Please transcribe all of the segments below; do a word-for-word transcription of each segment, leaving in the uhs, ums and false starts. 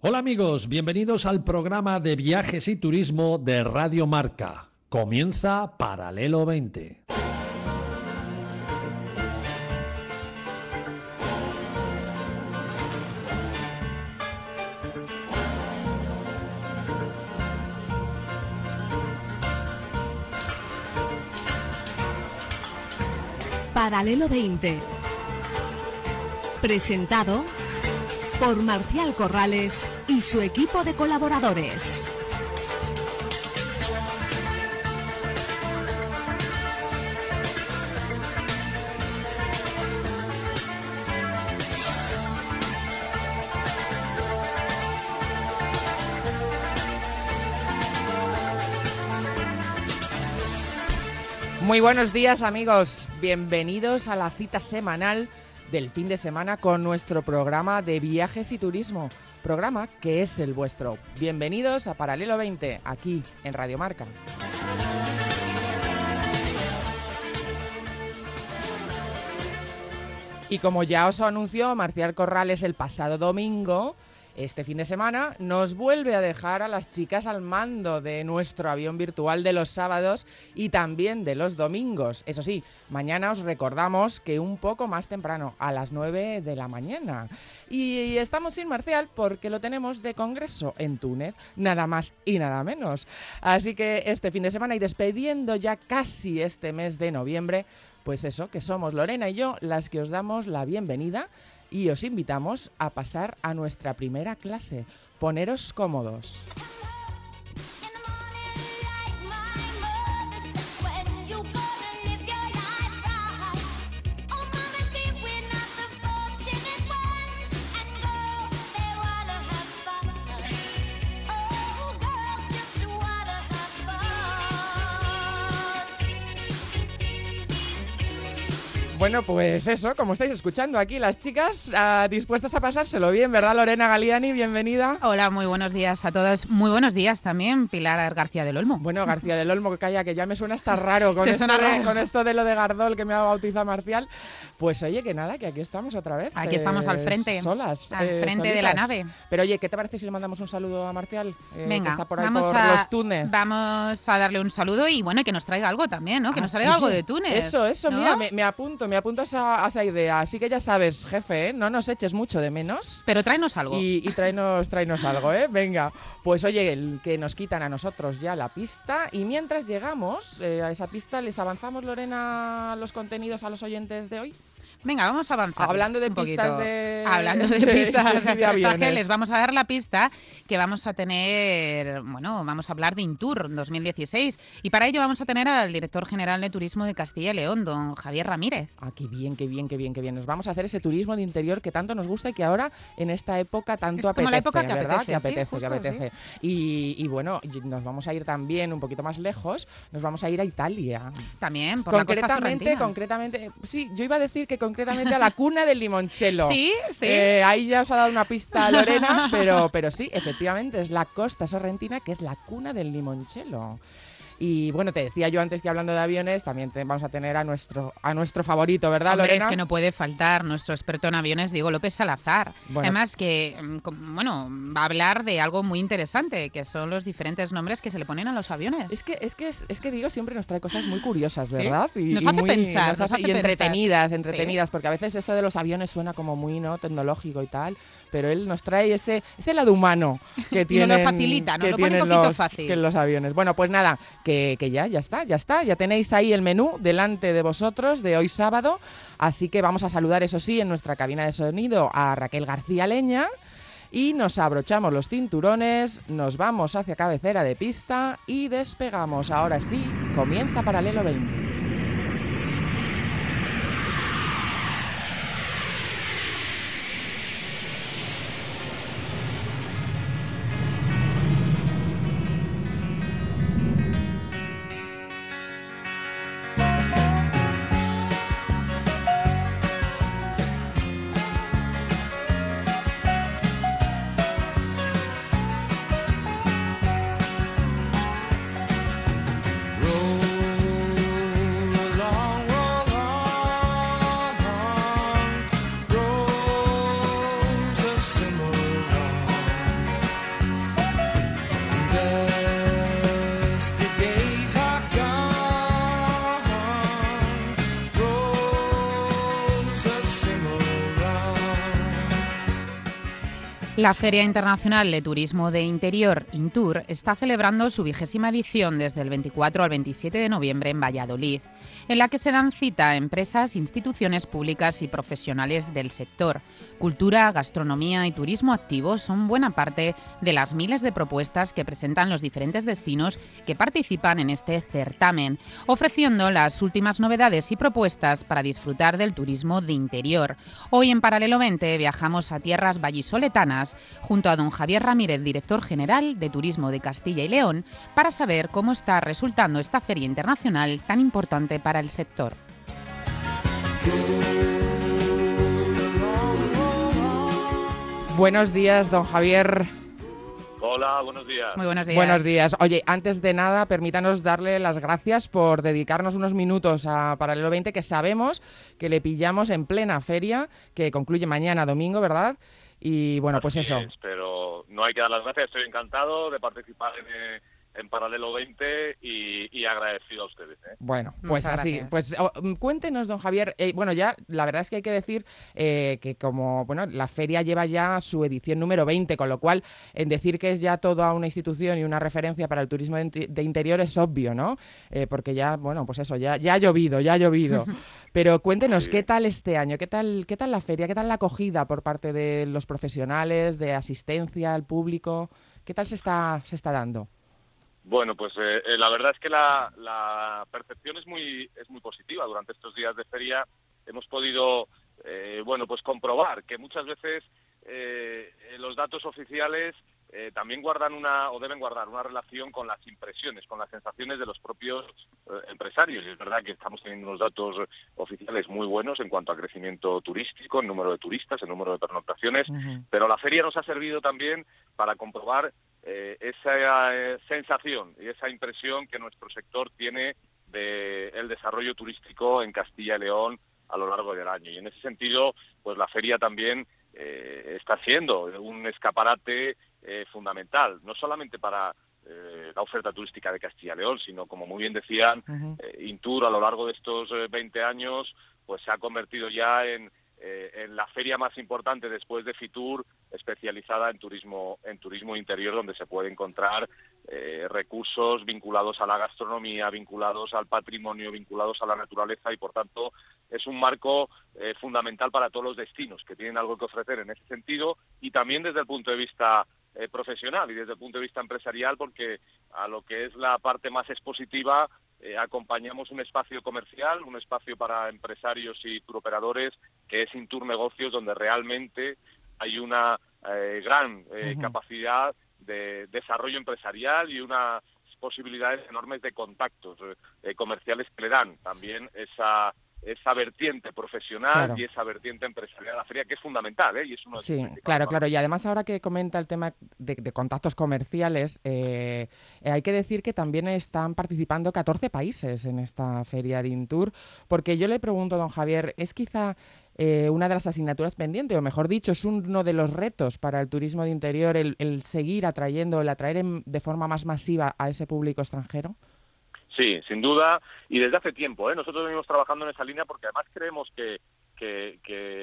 Hola amigos, bienvenidos al programa de viajes y turismo de Radio Marca. Comienza Paralelo veinte. Paralelo veinte. Presentado por Marcial Corrales y su equipo de colaboradores. Muy buenos días, amigos. Bienvenidos a la cita semanal del fin de semana con nuestro programa de viajes y turismo, programa que es el vuestro. Bienvenidos a Paralelo veinte, aquí en Radio Marca. Y como ya os anunció Marcial Corrales el pasado domingo, este fin de semana nos vuelve a dejar a las chicas al mando de nuestro avión virtual de los sábados y también de los domingos. Eso sí, mañana os recordamos que un poco más temprano, a las nueve de la mañana. Y estamos sin Marcial porque lo tenemos de congreso en Túnez, nada más y nada menos. Así que este fin de semana y despediendo ya casi este mes de noviembre, pues eso, que somos Lorena y yo las que os damos la bienvenida y os invitamos a pasar a nuestra primera clase. Poneros cómodos. Bueno, pues eso, como estáis escuchando aquí, las chicas uh, dispuestas a pasárselo bien, ¿verdad, Lorena Galiani? Bienvenida. Hola, muy buenos días a todos. Muy buenos días también, Pilar García del Olmo. Bueno, García del Olmo, que calla, que ya me suena hasta raro con, esto, raro? De, con esto de lo de Gardol que me ha bautizado Marcial. Pues oye, que nada, que aquí estamos otra vez. Aquí eh, estamos al frente. Solas. Al eh, frente solitas. de la nave. Pero oye, ¿qué te parece si le mandamos un saludo a Marcial? Eh, Venga, que está por ahí vamos, por a, los Túnez. vamos a darle un saludo y bueno, que nos traiga algo también, ¿no? Que ah, nos traiga oye, algo de Túnez. Eso, eso, ¿no? mira, me, me apunto, me apunto a esa, a esa idea. Así que ya sabes, jefe, ¿eh? No nos eches mucho de menos. Pero tráenos algo. Y, y tráenos, tráenos algo, ¿eh? Venga. Pues oye, el que nos quitan a nosotros ya la pista. Y mientras llegamos eh, a esa pista, ¿les avanzamos, Lorena, los contenidos a los oyentes de hoy? Venga, vamos a avanzar. Hablando de pistas de... Hablando de pistas de, de aviones. Les vamos a dar la pista que vamos a tener, bueno, vamos a hablar de Intour dos mil dieciséis y para ello vamos a tener al director general de Turismo de Castilla y León, don Javier Ramírez. Ah, qué bien, qué bien, qué bien, qué bien. Nos vamos a hacer ese turismo de interior que tanto nos gusta y que ahora en esta época tanto es apetece, como la época que ¿verdad? apetece, que apetece, sí, justo, que apetece. Sí. Y, y bueno, nos vamos a ir también un poquito más lejos, nos vamos a ir a Italia. También, por concretamente, la costa sorrentina. Concretamente, sí, yo iba a decir que concretamente a la cuna del limoncello. Sí, sí. Eh, ahí ya os ha dado una pista Lorena, pero, pero sí, efectivamente, es la costa sorrentina que es la cuna del limoncello. Y bueno, te decía yo antes que hablando de aviones, también te, vamos a tener a nuestro a nuestro favorito, ¿verdad, Hombre, Lorena? es que no puede faltar nuestro experto en aviones, Diego López Salazar. Bueno. Además que, bueno, va a hablar de algo muy interesante, que son los diferentes nombres que se le ponen a los aviones. Es que es que es, es que Diego siempre nos trae cosas muy curiosas, ¿verdad? ¿Sí? Y, nos y hace muy, pensar, nos hace, nos hace y entretenidas, pensar. entretenidas, ¿Sí? Porque a veces eso de los aviones suena como muy no tecnológico y tal, pero él nos trae ese ese lado humano que tienen, y nos lo facilita, nos que lo pone tienen un poquito los, fácil. que los aviones. Bueno, pues nada, que, que ya, ya está. Ya está, ya tenéis ahí el menú delante de vosotros de hoy sábado, así que vamos a saludar, eso sí, en nuestra cabina de sonido a Raquel García Leña y nos abrochamos los cinturones, nos vamos hacia cabecera de pista y despegamos. Ahora sí, comienza Paralelo veinte. La Feria Internacional de Turismo de Interior, Intur, está celebrando su vigésima edición desde el veinticuatro al veintisiete de noviembre en Valladolid, en la que se dan cita a empresas, instituciones públicas y profesionales del sector. Cultura, gastronomía y turismo activo son buena parte de las miles de propuestas que presentan los diferentes destinos que participan en este certamen, ofreciendo las últimas novedades y propuestas para disfrutar del turismo de interior. Hoy en Paralelo veinte viajamos a tierras vallisoletanas junto a don Javier Ramírez, director general de Turismo de Castilla y León, para saber cómo está resultando esta feria internacional tan importante para el sector. Buenos días, don Javier. Hola, buenos días. Muy buenos días. Buenos días. Oye, antes de nada, permítanos darle las gracias por dedicarnos unos minutos a Paralelo veinte, que sabemos que le pillamos en plena feria, que concluye mañana domingo, ¿verdad? Y bueno, pues Así eso. es, pero no hay que dar las gracias. Estoy encantado de participar en, eh, en Paralelo veinte y, y agradecido a ustedes, ¿eh? Bueno, pues Muchas así. gracias. Pues oh, cuéntenos, don Javier. Eh, bueno, ya la verdad es que hay que decir eh, que como bueno, la feria lleva ya su edición número veinte, con lo cual en decir que es ya toda una institución y una referencia para el turismo de, de interior es obvio, ¿no? Eh, porque ya, bueno, pues eso, ya, ya ha llovido, ya ha llovido. Pero cuéntenos, ¿qué tal este año? ¿Qué tal, qué tal la feria? ¿Qué tal la acogida por parte de los profesionales, de asistencia al público? ¿Qué tal se está, se está dando? Bueno, pues eh, eh, la verdad es que la, la percepción es muy es muy positiva. Durante estos días de feria hemos podido, eh, bueno, pues comprobar que muchas veces eh, los datos oficiales eh, también guardan una, o deben guardar una relación con las impresiones, con las sensaciones de los propios eh, empresarios. Y es verdad que estamos teniendo unos datos oficiales muy buenos en cuanto a crecimiento turístico, el número de turistas, el número de pernoctaciones, Uh-huh. pero la feria nos ha servido también para comprobar eh, esa eh, sensación y esa impresión que nuestro sector tiene del desarrollo turístico en Castilla y León a lo largo del año. Y en ese sentido, pues la feria también eh, está siendo un escaparate eh, fundamental, no solamente para eh, la oferta turística de Castilla y León, sino, como muy bien decían, Uh-huh. eh, Intur a lo largo de estos eh, veinte años pues se ha convertido ya en, eh, en la feria más importante después de Fitur, especializada en turismo en turismo interior, donde se puede encontrar eh, recursos vinculados a la gastronomía, vinculados al patrimonio, vinculados a la naturaleza, y por tanto es un marco eh, fundamental para todos los destinos que tienen algo que ofrecer en ese sentido, y también desde el punto de vista eh, profesional y desde el punto de vista empresarial, porque a lo que es la parte más expositiva eh, acompañamos un espacio comercial, un espacio para empresarios y turoperadores que es Intur Negocios, donde realmente hay una eh, gran eh, Uh-huh. capacidad de desarrollo empresarial y unas posibilidades enormes de contactos eh, comerciales que le dan también esa esa vertiente profesional, Claro. y esa vertiente empresarial de la feria, que es fundamental, ¿eh? Y es uno de Sí, sus principales claro, valores. claro. Y además, ahora que comenta el tema de, de contactos comerciales, eh, eh, hay que decir que también están participando catorce países en esta feria de Intur, porque yo le pregunto, don Javier, ¿es quizá eh, una de las asignaturas pendientes, o mejor dicho, es uno de los retos para el turismo de interior el, el seguir atrayendo, el atraer en- de forma más masiva a ese público extranjero? Sí, sin duda, y desde hace tiempo, ¿eh? Nosotros venimos trabajando en esa línea porque además creemos que, que,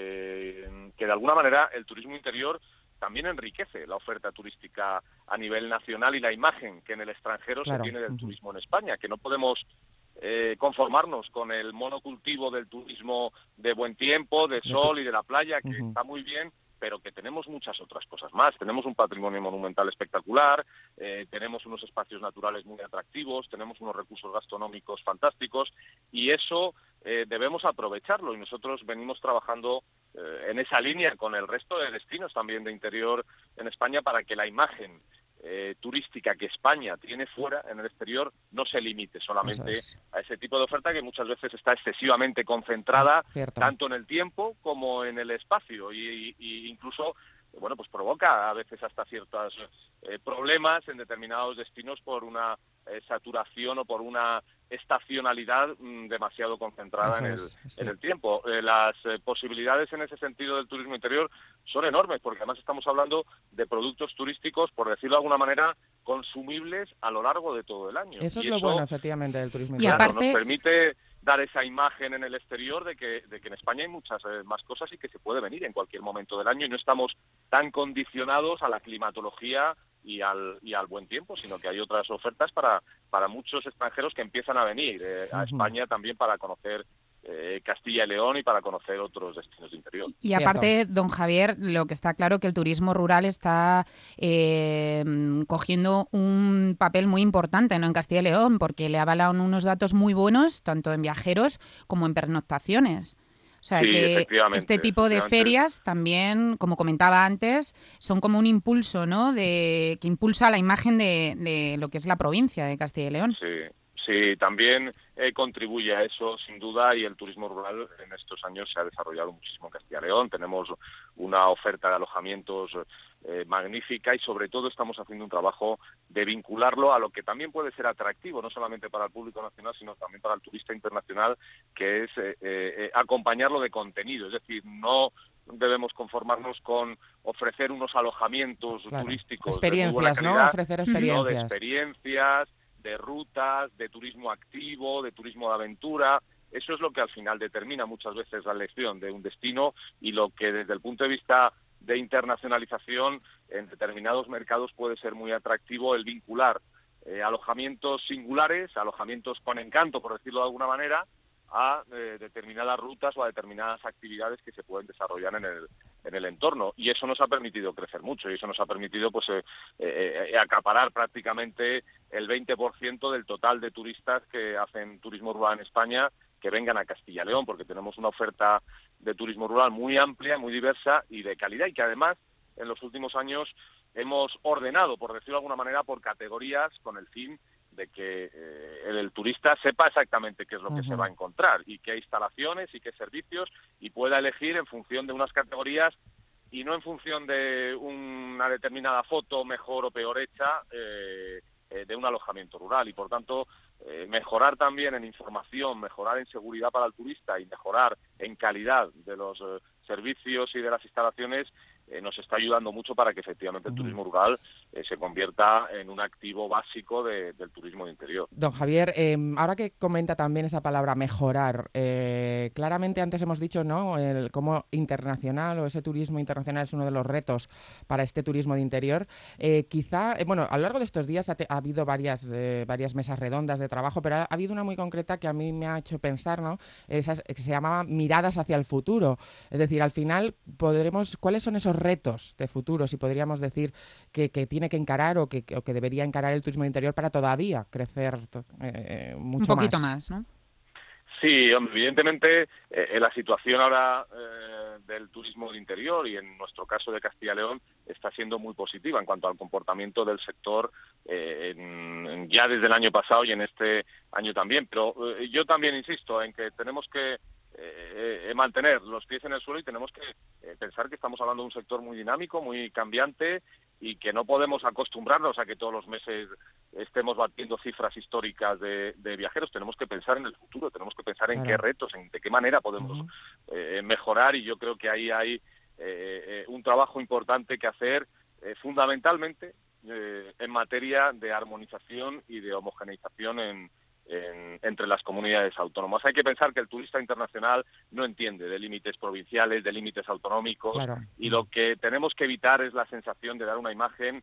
que, que de alguna manera el turismo interior también enriquece la oferta turística a nivel nacional y la imagen que en el extranjero Claro. se tiene del Ujú. turismo en España, que no podemos eh, conformarnos con el monocultivo del turismo de buen tiempo, de De sol y de la playa, que Ujú. está muy bien, pero que tenemos muchas otras cosas más. Tenemos un patrimonio monumental espectacular, eh, tenemos unos espacios naturales muy atractivos, tenemos unos recursos gastronómicos fantásticos, y eso eh, debemos aprovecharlo, y nosotros venimos trabajando eh, en esa línea con el resto de destinos también de interior en España, para que la imagen eh, turística que España tiene fuera, en el exterior, no se limite solamente Eso es. a ese tipo de oferta que muchas veces está excesivamente concentrada Cierto. tanto en el tiempo como en el espacio, y, y incluso bueno, pues provoca a veces hasta ciertos eh, problemas en determinados destinos por una eh, saturación o por una estacionalidad mmm, demasiado concentrada Eso en el, es, sí. en el tiempo. Eh, las eh, posibilidades en ese sentido del turismo interior son enormes, porque además estamos hablando de productos turísticos, por decirlo de alguna manera, consumibles a lo largo de todo el año. Eso es Y lo bueno, efectivamente, del turismo Y interior. claro, aparte- nos permite dar esa imagen en el exterior de que, de que en España hay muchas eh, más cosas y que se puede venir en cualquier momento del año y no estamos tan condicionados a la climatología y al, y al buen tiempo, sino que hay otras ofertas para, para muchos extranjeros que empiezan a venir eh, a España también para conocer eh, Castilla y León y para conocer otros destinos de interior. Y aparte, don Javier, lo que está claro que el turismo rural está eh, cogiendo un papel muy importante, ¿no?, en Castilla y León, porque le avalan unos datos muy buenos, tanto en viajeros como en pernoctaciones. O sea, sí, que este tipo de ferias también, como comentaba antes, son como un impulso, ¿no?, de que impulsa la imagen de, de lo que es la provincia de Castilla y León. Sí, sí, también eh, contribuye a eso, sin duda, y el turismo rural en estos años se ha desarrollado muchísimo en Castilla y León. Tenemos una oferta de alojamientos eh, magnífica y, sobre todo, estamos haciendo un trabajo de vincularlo a lo que también puede ser atractivo, no solamente para el público nacional, sino también para el turista internacional, que es eh, eh, acompañarlo de contenido. Es decir, no debemos conformarnos con ofrecer unos alojamientos claro. turísticos experiencias, de muy buena calidad, ¿no? Ofrecer experiencias. No, de experiencias, de rutas, de turismo activo, de turismo de aventura. Eso es lo que al final determina muchas veces la elección de un destino y lo que desde el punto de vista de internacionalización en determinados mercados puede ser muy atractivo el vincular eh, alojamientos singulares, alojamientos con encanto, por decirlo de alguna manera, a eh, determinadas rutas o a determinadas actividades que se pueden desarrollar en el en el entorno, y eso nos ha permitido crecer mucho y eso nos ha permitido pues eh, eh, acaparar prácticamente el veinte por ciento del total de turistas que hacen turismo rural en España que vengan a Castilla y León, porque tenemos una oferta de turismo rural muy amplia, muy diversa y de calidad, y que además en los últimos años hemos ordenado, por decirlo de alguna manera, por categorías con el fin de que eh, el, el turista sepa exactamente qué es lo que uh-huh. se va a encontrar y qué instalaciones y qué servicios, y pueda elegir en función de unas categorías y no en función de una determinada foto mejor o peor hecha eh, eh, de un alojamiento rural. Y por tanto eh, mejorar también en información, mejorar en seguridad para el turista y mejorar en calidad de los eh, servicios y de las instalaciones eh, nos está ayudando mucho para que efectivamente el turismo rural eh, se convierta en un activo básico de, del turismo de interior. Don Javier, eh, ahora que comenta también esa palabra mejorar, eh, claramente antes hemos dicho, ¿no?, el cómo internacional o ese turismo internacional es uno de los retos para este turismo de interior. Eh, quizá, eh, bueno, a lo largo de estos días ha, te, ha habido varias, eh, varias mesas redondas de trabajo, pero ha, ha habido una muy concreta que a mí me ha hecho pensar, ¿no?, Esas, que se llamaba Miradas hacia el futuro. Es decir, al final podremos, ¿cuáles son esos retos de futuro, si podríamos decir, que, que tiene que encarar o que, o que debería encarar el turismo de interior para todavía crecer eh, mucho más? Un poquito más, más, ¿no? Sí, evidentemente eh, la situación ahora eh, del turismo de interior y en nuestro caso de Castilla y León está siendo muy positiva en cuanto al comportamiento del sector eh, en, en, ya desde el año pasado y en este año también. Pero eh, yo también insisto en que tenemos que Eh, eh, mantener los pies en el suelo y tenemos que eh, pensar que estamos hablando de un sector muy dinámico, muy cambiante y que no podemos acostumbrarnos a que todos los meses estemos batiendo cifras históricas de, de viajeros. Tenemos que pensar en el futuro, tenemos que pensar en claro. qué retos, en de qué manera podemos uh-huh. eh, mejorar, y yo creo que ahí hay eh, eh, un trabajo importante que hacer eh, fundamentalmente eh, en materia de armonización y de homogeneización en En, entre las comunidades autónomas. Hay que pensar que el turista internacional no entiende de límites provinciales, de límites autonómicos, claro. y lo que tenemos que evitar es la sensación de dar una imagen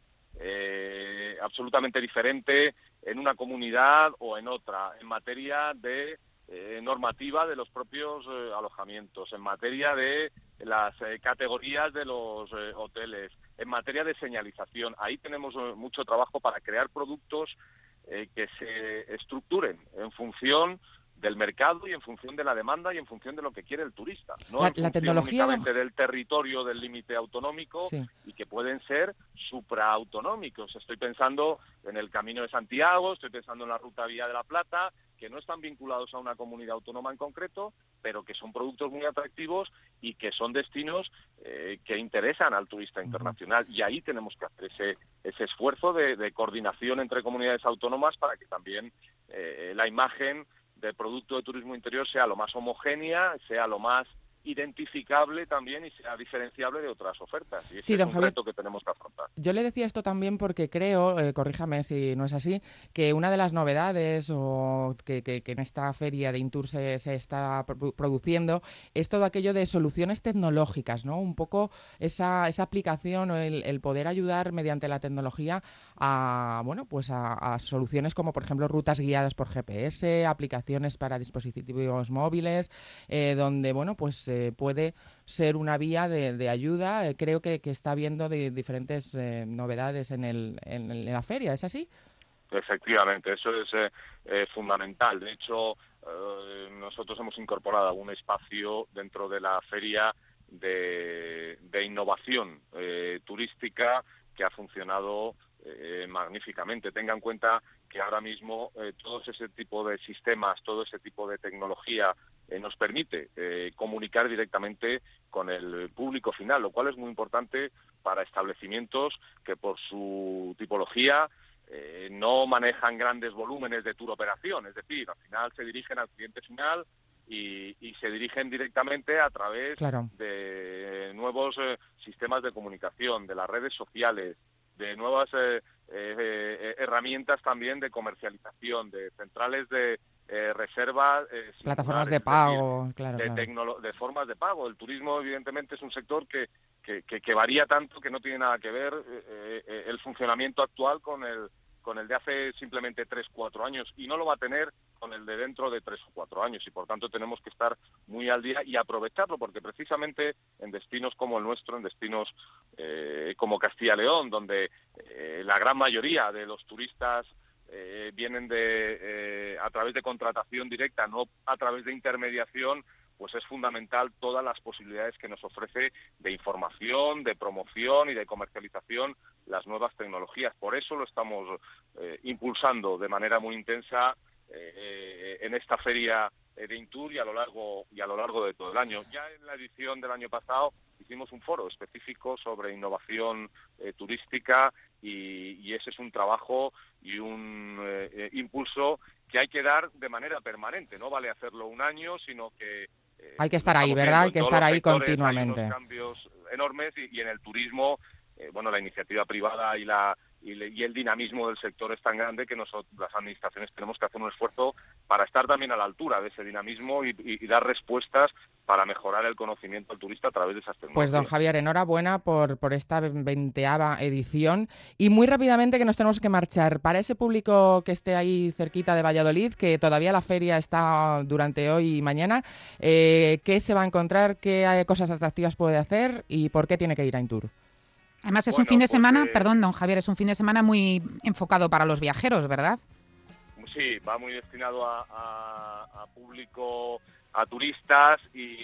eh, absolutamente diferente en una comunidad o en otra, en materia de eh, normativa de los propios eh, alojamientos, en materia de las eh, categorías de los eh, hoteles, en materia de señalización. Ahí tenemos eh, mucho trabajo para crear productos Eh, que se estructuren en función del mercado y en función de la demanda y en función de lo que quiere el turista, no la, en función la tecnología únicamente de... del territorio, del límite autonómico, sí. y que pueden ser supraautonómicos. Estoy pensando en el Camino de Santiago, estoy pensando en la Ruta Vía de la Plata, que no están vinculados a una comunidad autónoma en concreto, pero que son productos muy atractivos y que son destinos eh, que interesan al turista internacional. Uh-huh. Y ahí tenemos que hacer ese, ese esfuerzo de, de coordinación entre comunidades autónomas para que también eh, la imagen del producto de turismo interior sea lo más homogénea, sea lo más identificable también y sea diferenciable de otras ofertas. Y ese Sí, es don un Javier, reto que tenemos que afrontar. yo le decía esto también porque creo, eh, corríjame si no es así, que una de las novedades o que, que, que en esta feria de Intur se, se está pro- produciendo es todo aquello de soluciones tecnológicas, ¿no? Un poco esa, esa aplicación o el, el poder ayudar mediante la tecnología a, bueno, pues a, a soluciones como, por ejemplo, rutas guiadas por G P S, aplicaciones para dispositivos móviles, eh, donde, bueno, pues eh, puede ser una vía de, de ayuda. Eh, creo que, que está habiendo de diferentes eh, novedades en, el, en, el- en la feria, ¿es así? Efectivamente, eso es eh, eh, fundamental. De hecho, eh, nosotros hemos incorporado un espacio dentro de la feria de, de innovación eh, turística que ha funcionado eh, magníficamente. Tenga en cuenta que ahora mismo eh, todo ese tipo de sistemas, todo ese tipo de tecnología eh, nos permite eh, comunicar directamente con el público final, lo cual es muy importante para establecimientos que por su tipología eh, no manejan grandes volúmenes de tour operación, es decir, al final se dirigen al cliente final y, y se dirigen directamente a través Claro. de nuevos eh, sistemas de comunicación, de las redes sociales, de nuevas eh, eh, herramientas también de comercialización, de centrales de eh, reserva, eh, Plataformas singulares, de es decir, pago, claro, de, claro. tecnolo- de formas de pago. El turismo, evidentemente, es un sector que, que, que, que varía tanto que no tiene nada que ver eh, eh, el funcionamiento actual con el con el de hace simplemente tres, cuatro años, y no lo va a tener con el de dentro de tres o cuatro años, y por tanto tenemos que estar muy al día y aprovecharlo, porque precisamente en destinos como el nuestro, en destinos eh, como Castilla y León, donde eh, la gran mayoría de los turistas eh, vienen de eh, a través de contratación directa, no a través de intermediación, pues es fundamental todas las posibilidades que nos ofrece de información, de promoción y de comercialización las nuevas tecnologías. Por eso lo estamos eh, impulsando de manera muy intensa eh, en esta feria de Intur y a lo largo y a lo largo de todo el año. Ya en la edición del año pasado hicimos un foro específico sobre innovación eh, turística y, y ese es un trabajo y un eh, eh, impulso que hay que dar de manera permanente. No vale hacerlo un año, sino que Eh, Hay que estar ahí, ¿verdad? Hay que estar ahí continuamente. Hay unos cambios enormes y, y en el turismo, eh, bueno, la iniciativa privada y la y, le, y el dinamismo del sector es tan grande que nosotros, las administraciones, tenemos que hacer un esfuerzo para estar también a la altura de ese dinamismo y, y, y dar respuestas para mejorar el conocimiento al turista a través de esas tecnologías. Pues don Javier, enhorabuena por, por esta veinteava edición. Y muy rápidamente que nos tenemos que marchar. Para ese público que esté ahí cerquita de Valladolid, que todavía la feria está durante hoy y mañana, eh, ¿qué se va a encontrar? ¿Qué cosas atractivas puede hacer? ¿Y por qué tiene que ir a Intur? Además es bueno, un fin de pues, semana, eh... perdón, don Javier, es un fin de semana muy enfocado para los viajeros, ¿verdad? Sí, va muy destinado a, a, a público, a turistas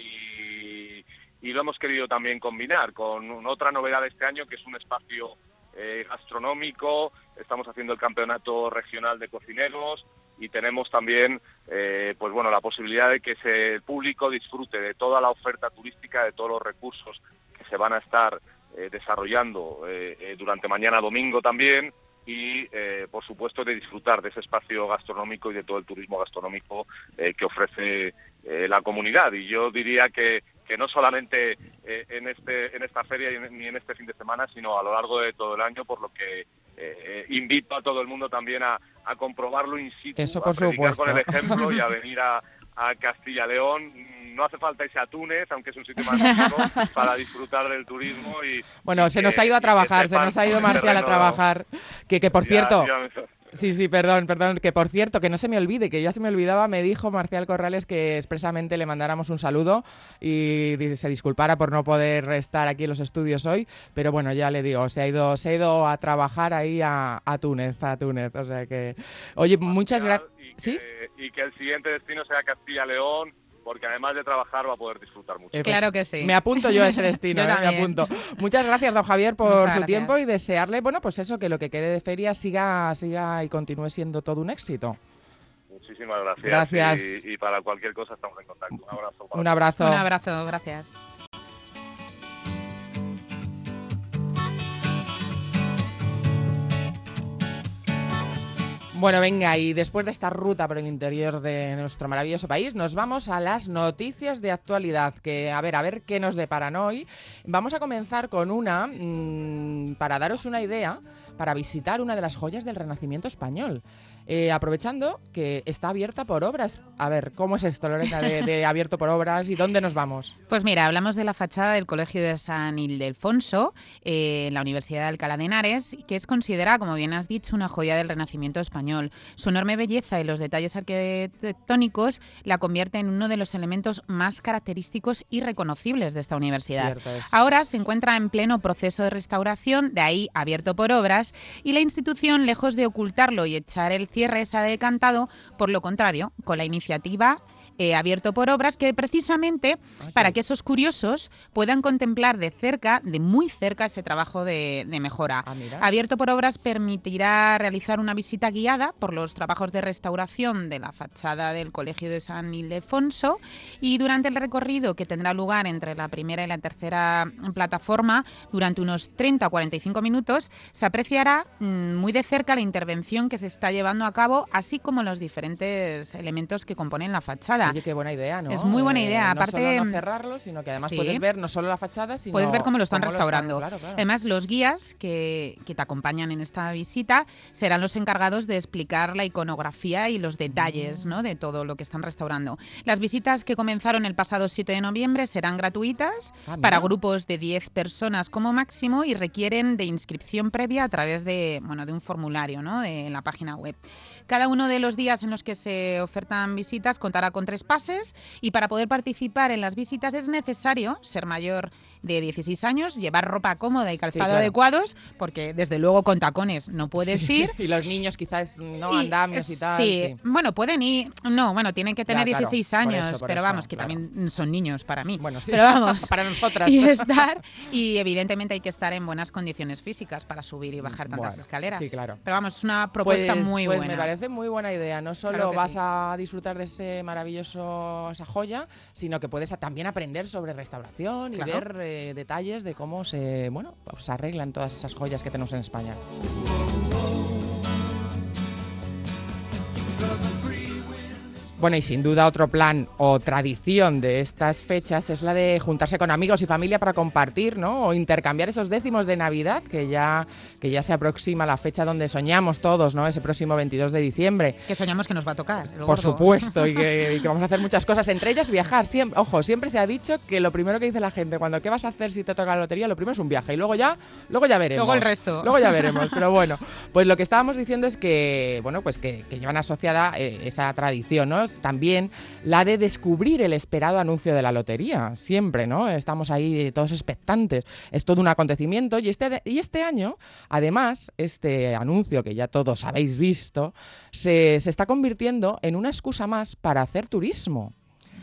y, y lo hemos querido también combinar con otra novedad de este año que es un espacio eh, gastronómico. Estamos haciendo el campeonato regional de cocineros y tenemos también eh, pues bueno, la posibilidad de que ese, el público disfrute de toda la oferta turística, de todos los recursos que se van a estar eh, desarrollando eh, eh, durante mañana domingo también. Y, eh, por supuesto, de disfrutar de ese espacio gastronómico y de todo el turismo gastronómico eh, que ofrece eh, la comunidad. Y yo diría que, que no solamente eh, en este en esta feria ni en este fin de semana, sino a lo largo de todo el año, por lo que eh, invito a todo el mundo también a, a comprobarlo in situ, Eso, por a predicar supuesto. con el ejemplo y a venir a, a Castilla y León. No hace falta irse a Túnez, aunque es un sitio magnífico, para disfrutar del turismo. Y, bueno, y se que, nos ha ido a trabajar, se nos ha ido Marcial a trabajar. Que, que por ya, cierto... Ya me... Sí, sí, perdón, perdón, que por cierto, que no se me olvide, que ya se me olvidaba, me dijo Marcial Corrales que expresamente le mandáramos un saludo y se disculpara por no poder estar aquí en los estudios hoy, pero bueno, ya le digo, se ha ido, se ha ido a trabajar ahí a, a Túnez, a Túnez, o sea que... Oye, muchas gracias... ¿Sí? Y que el siguiente destino sea Castilla-León, porque además de trabajar va a poder disfrutar mucho. Eh, claro que sí. Me apunto yo a ese destino, eh, me apunto. Muchas gracias, don Javier, por Muchas su gracias. tiempo y desearle, bueno, pues eso, que lo que quede de feria siga, siga y continúe siendo todo un éxito. Muchísimas gracias. Gracias. Y, y para cualquier cosa estamos en contacto. Un abrazo. Un abrazo. Un abrazo, gracias. Bueno, venga, y después de esta ruta por el interior de nuestro maravilloso país, nos vamos a las noticias de actualidad, que a ver, a ver qué nos deparan hoy. Vamos a comenzar con una, mmm, para daros una idea, para visitar una de las joyas del Renacimiento español. Eh, aprovechando que está abierta por obras. A ver, ¿cómo es esto, Lorena, de, de abierto por obras y dónde nos vamos? Pues mira, hablamos de la fachada del Colegio de San Ildefonso, eh, en la Universidad de Alcalá de Henares, que es considerada, como bien has dicho, una joya del Renacimiento español. Su enorme belleza y los detalles arquitectónicos la convierten en uno de los elementos más característicos y reconocibles de esta universidad. Ahora se encuentra en pleno proceso de restauración, de ahí abierto por obras, y la institución, lejos de ocultarlo y echar el cierre se ha decantado, por lo contrario, con la iniciativa eh, abierto por obras, que precisamente Ay, para que esos curiosos puedan contemplar de cerca, de muy cerca, ese trabajo de, de mejora. Ah, abierto por obras permitirá realizar una visita guiada por los trabajos de restauración de la fachada del Colegio de San Ildefonso, y durante el recorrido, que tendrá lugar entre la primera y la tercera plataforma durante unos treinta a cuarenta y cinco minutos, se apreciará mmm, muy de cerca la intervención que se está llevando a cabo, así como los diferentes elementos que componen la fachada. Oye, qué buena idea, ¿no? Es muy buena idea. Eh, Aparte, no solo no cerrarlo, sino que además sí, puedes ver no solo la fachada, sino puedes ver cómo lo están cómo restaurando. Lo están, claro, claro. Además, los guías que, que te acompañan en esta visita serán los encargados de explicar la iconografía y los detalles, mm. ¿no?, de todo lo que están restaurando. Las visitas, que comenzaron el pasado siete de noviembre, serán gratuitas ah, para grupos de diez personas como máximo y requieren de inscripción previa a través de, bueno, de un formulario, ¿no?, de la página web. Cada uno de los días en los que se ofertan visitas contará con tres pases, y para poder participar en las visitas es necesario ser mayor de dieciséis años, llevar ropa cómoda y calzado sí, claro. adecuados, porque desde luego con tacones no puedes sí. ir. Y los niños quizás no y, andamios y tal. Sí. sí, bueno, pueden ir, no, bueno, tienen que tener ya, claro, dieciséis años, por eso, por pero eso, vamos, que claro. también son niños para mí. Bueno, sí. Pero vamos, para nosotras. Y estar, y evidentemente hay que estar en buenas condiciones físicas para subir y bajar tantas bueno, escaleras. Sí, claro. Pero vamos, es una propuesta pues, muy pues buena. Me parece muy buena idea. No solo claro vas sí. a disfrutar de ese maravilloso, esa joya, sino que puedes también aprender sobre restauración claro. y ver eh, detalles de cómo se, bueno, pues, se arreglan todas esas joyas que tenemos en España. Bueno, y sin duda otro plan o tradición de estas fechas es la de juntarse con amigos y familia para compartir, ¿no?, o intercambiar esos décimos de Navidad, que ya, que ya se aproxima la fecha donde soñamos todos, ¿no?, ese próximo veintidós de diciembre. Que soñamos que nos va a tocar. Por gordo. Supuesto, y que, y que vamos a hacer muchas cosas, entre ellas viajar. Siempre, ojo, siempre se ha dicho que lo primero que dice la gente cuando ¿qué vas a hacer si te toca la lotería? Lo primero es un viaje y luego ya, luego ya veremos. Luego el resto. Luego ya veremos, pero bueno, pues lo que estábamos diciendo es que, bueno, pues que, que llevan asociada eh, esa tradición, ¿no? También la de descubrir el esperado anuncio de la lotería, siempre, ¿no? Estamos ahí todos expectantes, es todo un acontecimiento y este, y este año, además, este anuncio que ya todos habéis visto, se, se está convirtiendo en una excusa más para hacer turismo.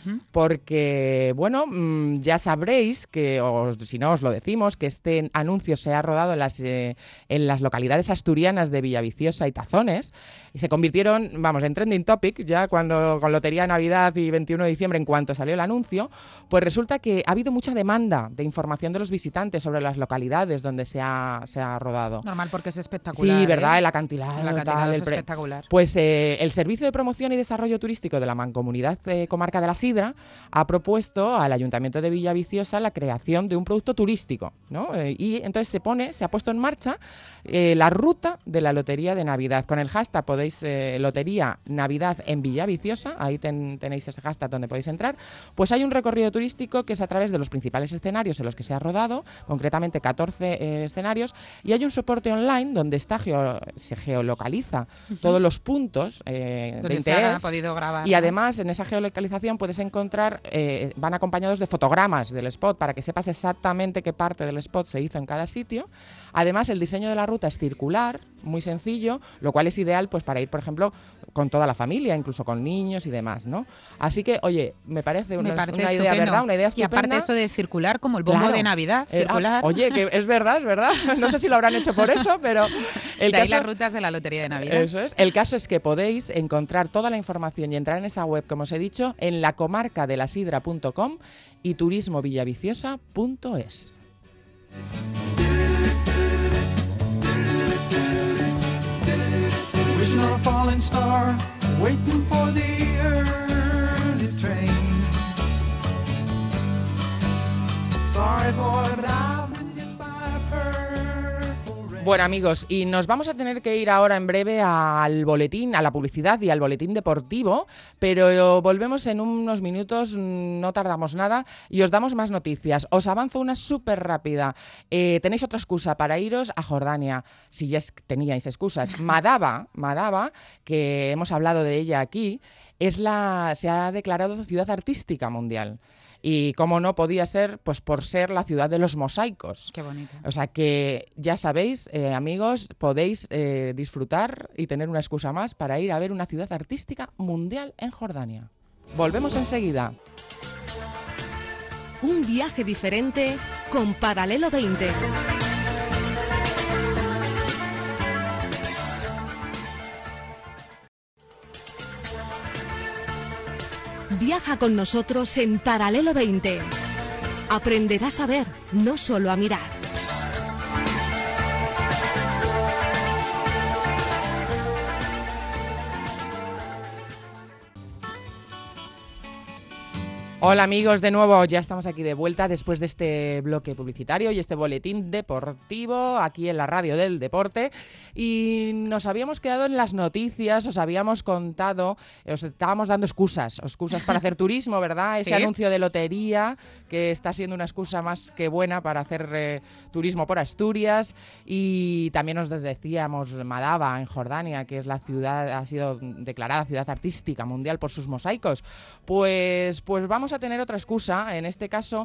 Porque, bueno, ya sabréis que, o si no os lo decimos, que este anuncio se ha rodado en las, eh, en las localidades asturianas de Villaviciosa y Tazones, y se convirtieron, vamos, en trending topic ya cuando con Lotería de Navidad y veintiuno de diciembre, en cuanto salió el anuncio. Pues resulta que ha habido mucha demanda de información de los visitantes sobre las localidades donde se ha, se ha rodado. Normal, porque es espectacular. Sí, ¿verdad? ¿eh? El acantilado, el acantilado tal, es el pre... espectacular. Pues eh, el Servicio de Promoción y Desarrollo Turístico de la Mancomunidad eh, Comarca de la Sidra ha propuesto al Ayuntamiento de Villaviciosa la creación de un producto turístico, ¿no? Eh, y entonces se pone, se ha puesto en marcha eh, la ruta de la Lotería de Navidad. Con el hashtag podéis, eh, Lotería Navidad en Villaviciosa, ahí ten, tenéis ese hashtag donde podéis entrar. Pues hay un recorrido turístico que es a través de los principales escenarios en los que se ha rodado, concretamente catorce eh, escenarios, y hay un soporte online donde está geo, se geolocaliza uh-huh. todos los puntos eh, de interés. Se ha podido grabar, y además en esa geolocalización puedes encontrar, eh, van acompañados de fotogramas del spot para que sepas exactamente qué parte del spot se hizo en cada sitio. Además, el diseño de la ruta es circular, muy sencillo, lo cual es ideal pues para ir, por ejemplo, con toda la familia, incluso con niños y demás, ¿no? Así que, oye, me parece una, me parece una idea, ¿verdad? Una idea estupenda. Y aparte eso de circular, como el bombo claro. de Navidad, circular. Eh, ah, oye, que es verdad, es verdad. No sé si lo habrán hecho por eso, pero... El de ahí caso, las rutas de la Lotería de Navidad. Eso es. El caso es que podéis encontrar toda la información y entrar en esa web, como os he dicho, en la comarca de la sidra punto com y turismo villaviciosa punto es. a falling star, waiting for the early train. Sorry boy, but I've been hit by a purple rain. Bueno, amigos, y nos vamos a tener que ir ahora en breve al boletín, a la publicidad y al boletín deportivo, pero volvemos en unos minutos, no tardamos nada, y os damos más noticias. Os avanzo una súper rápida. Eh, tenéis otra excusa para iros a Jordania, si ya es, teníais excusas. Madaba, Madaba, que hemos hablado de ella aquí, es la, se ha declarado ciudad artística mundial. Y como no podía ser, pues por ser la ciudad de los mosaicos. Qué bonito. O sea que ya sabéis, eh, amigos, podéis eh, disfrutar y tener una excusa más para ir a ver una ciudad artística mundial en Jordania. Volvemos enseguida. Un viaje diferente con Paralelo veinte. Viaja con nosotros en Paralelo veinte. Aprenderás a ver, no solo a mirar. Hola amigos, de nuevo ya estamos aquí de vuelta después de este bloque publicitario y este boletín deportivo aquí en la radio del deporte, y nos habíamos quedado en las noticias, os habíamos contado, os estábamos dando excusas, excusas para hacer turismo, ¿verdad? Ese Sí. anuncio de lotería que está siendo una excusa más que buena para hacer eh, turismo por Asturias, y también os decíamos Madaba en Jordania, que es la ciudad, ha sido declarada ciudad artística mundial por sus mosaicos. Pues, pues vamos a tener otra excusa, en este caso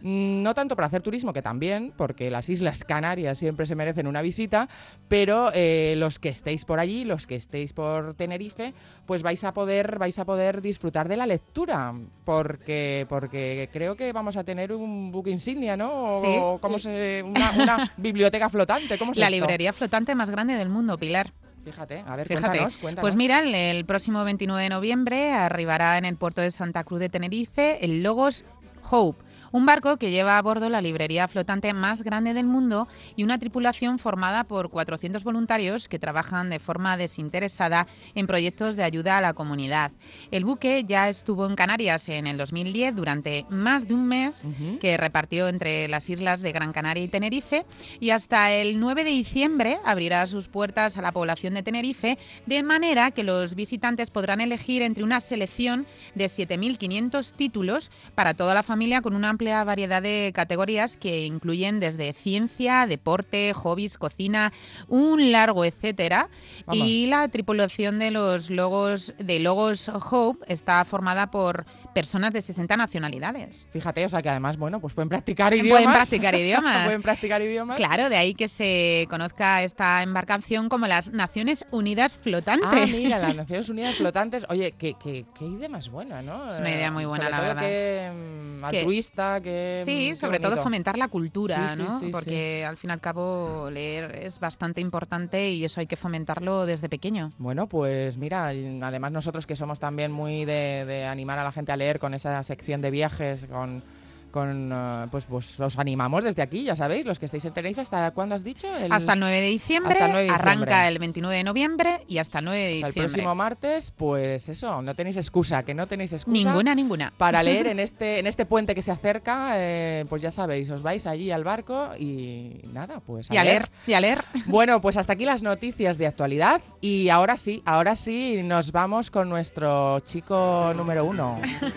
no tanto para hacer turismo, que también, porque las Islas Canarias siempre se merecen una visita, pero eh, los que estéis por allí, los que estéis por Tenerife, pues vais a poder, vais a poder disfrutar de la lectura, porque, porque creo que vamos a tener un buque insignia, ¿no? O, Sí. o ¿cómo se, una, una biblioteca flotante, ¿cómo es La esto? librería flotante más grande del mundo, Pilar. Fíjate, a ver, Fíjate, cuéntanos, cuéntanos. pues mira, el, el próximo veintinueve de noviembre arribará en el puerto de Santa Cruz de Tenerife el Logos Hope, un barco que lleva a bordo la librería flotante más grande del mundo y una tripulación formada por cuatrocientos voluntarios que trabajan de forma desinteresada en proyectos de ayuda a la comunidad. El buque ya estuvo en Canarias en el dos mil diez durante más de un mes, Ujú. que repartió entre las islas de Gran Canaria y Tenerife, y hasta el nueve de diciembre abrirá sus puertas a la población de Tenerife, de manera que los visitantes podrán elegir entre una selección de siete mil quinientos títulos para toda la familia, con una amplia variedad de categorías que incluyen desde ciencia, deporte, hobbies, cocina, un largo etcétera. Vamos. Y la tripulación de los logos de Logos Hope está formada por personas de sesenta nacionalidades. Fíjate, o sea que además, bueno, pues pueden practicar idiomas. Pueden practicar idiomas. Pueden practicar idiomas. Claro, de ahí que se conozca esta embarcación como las Naciones Unidas Flotante. Ah, mira, las Naciones Unidas flotantes. Oye, qué, qué, qué idea más buena, ¿no? Es una idea muy buena, sobre la todo verdad. Qué mm, altruista, qué Sí, qué sobre todo bonito. fomentar la cultura, Sí, sí, ¿no? sí, sí. Porque al fin y al cabo leer es bastante importante y eso hay que fomentarlo desde pequeño. Bueno, pues mira, y además nosotros que somos también muy de, de animar a la gente a leer con esa sección de viajes, con, con uh, pues, pues os animamos desde aquí, ya sabéis, los que estáis en Tenerife, ¿hasta cuándo has dicho? El, Hasta el nueve de diciembre, hasta el nueve de diciembre. arranca el veintinueve de noviembre y hasta el nueve de o sea, el diciembre. próximo martes, pues eso, no tenéis excusa, que no tenéis excusa. Ninguna, ninguna. Para leer en este en este puente que se acerca, eh, pues ya sabéis, os vais allí al barco y nada, pues a, Y a leer, y a leer. Bueno, pues hasta aquí las noticias de actualidad y ahora sí, ahora sí nos vamos con nuestro chico número uno.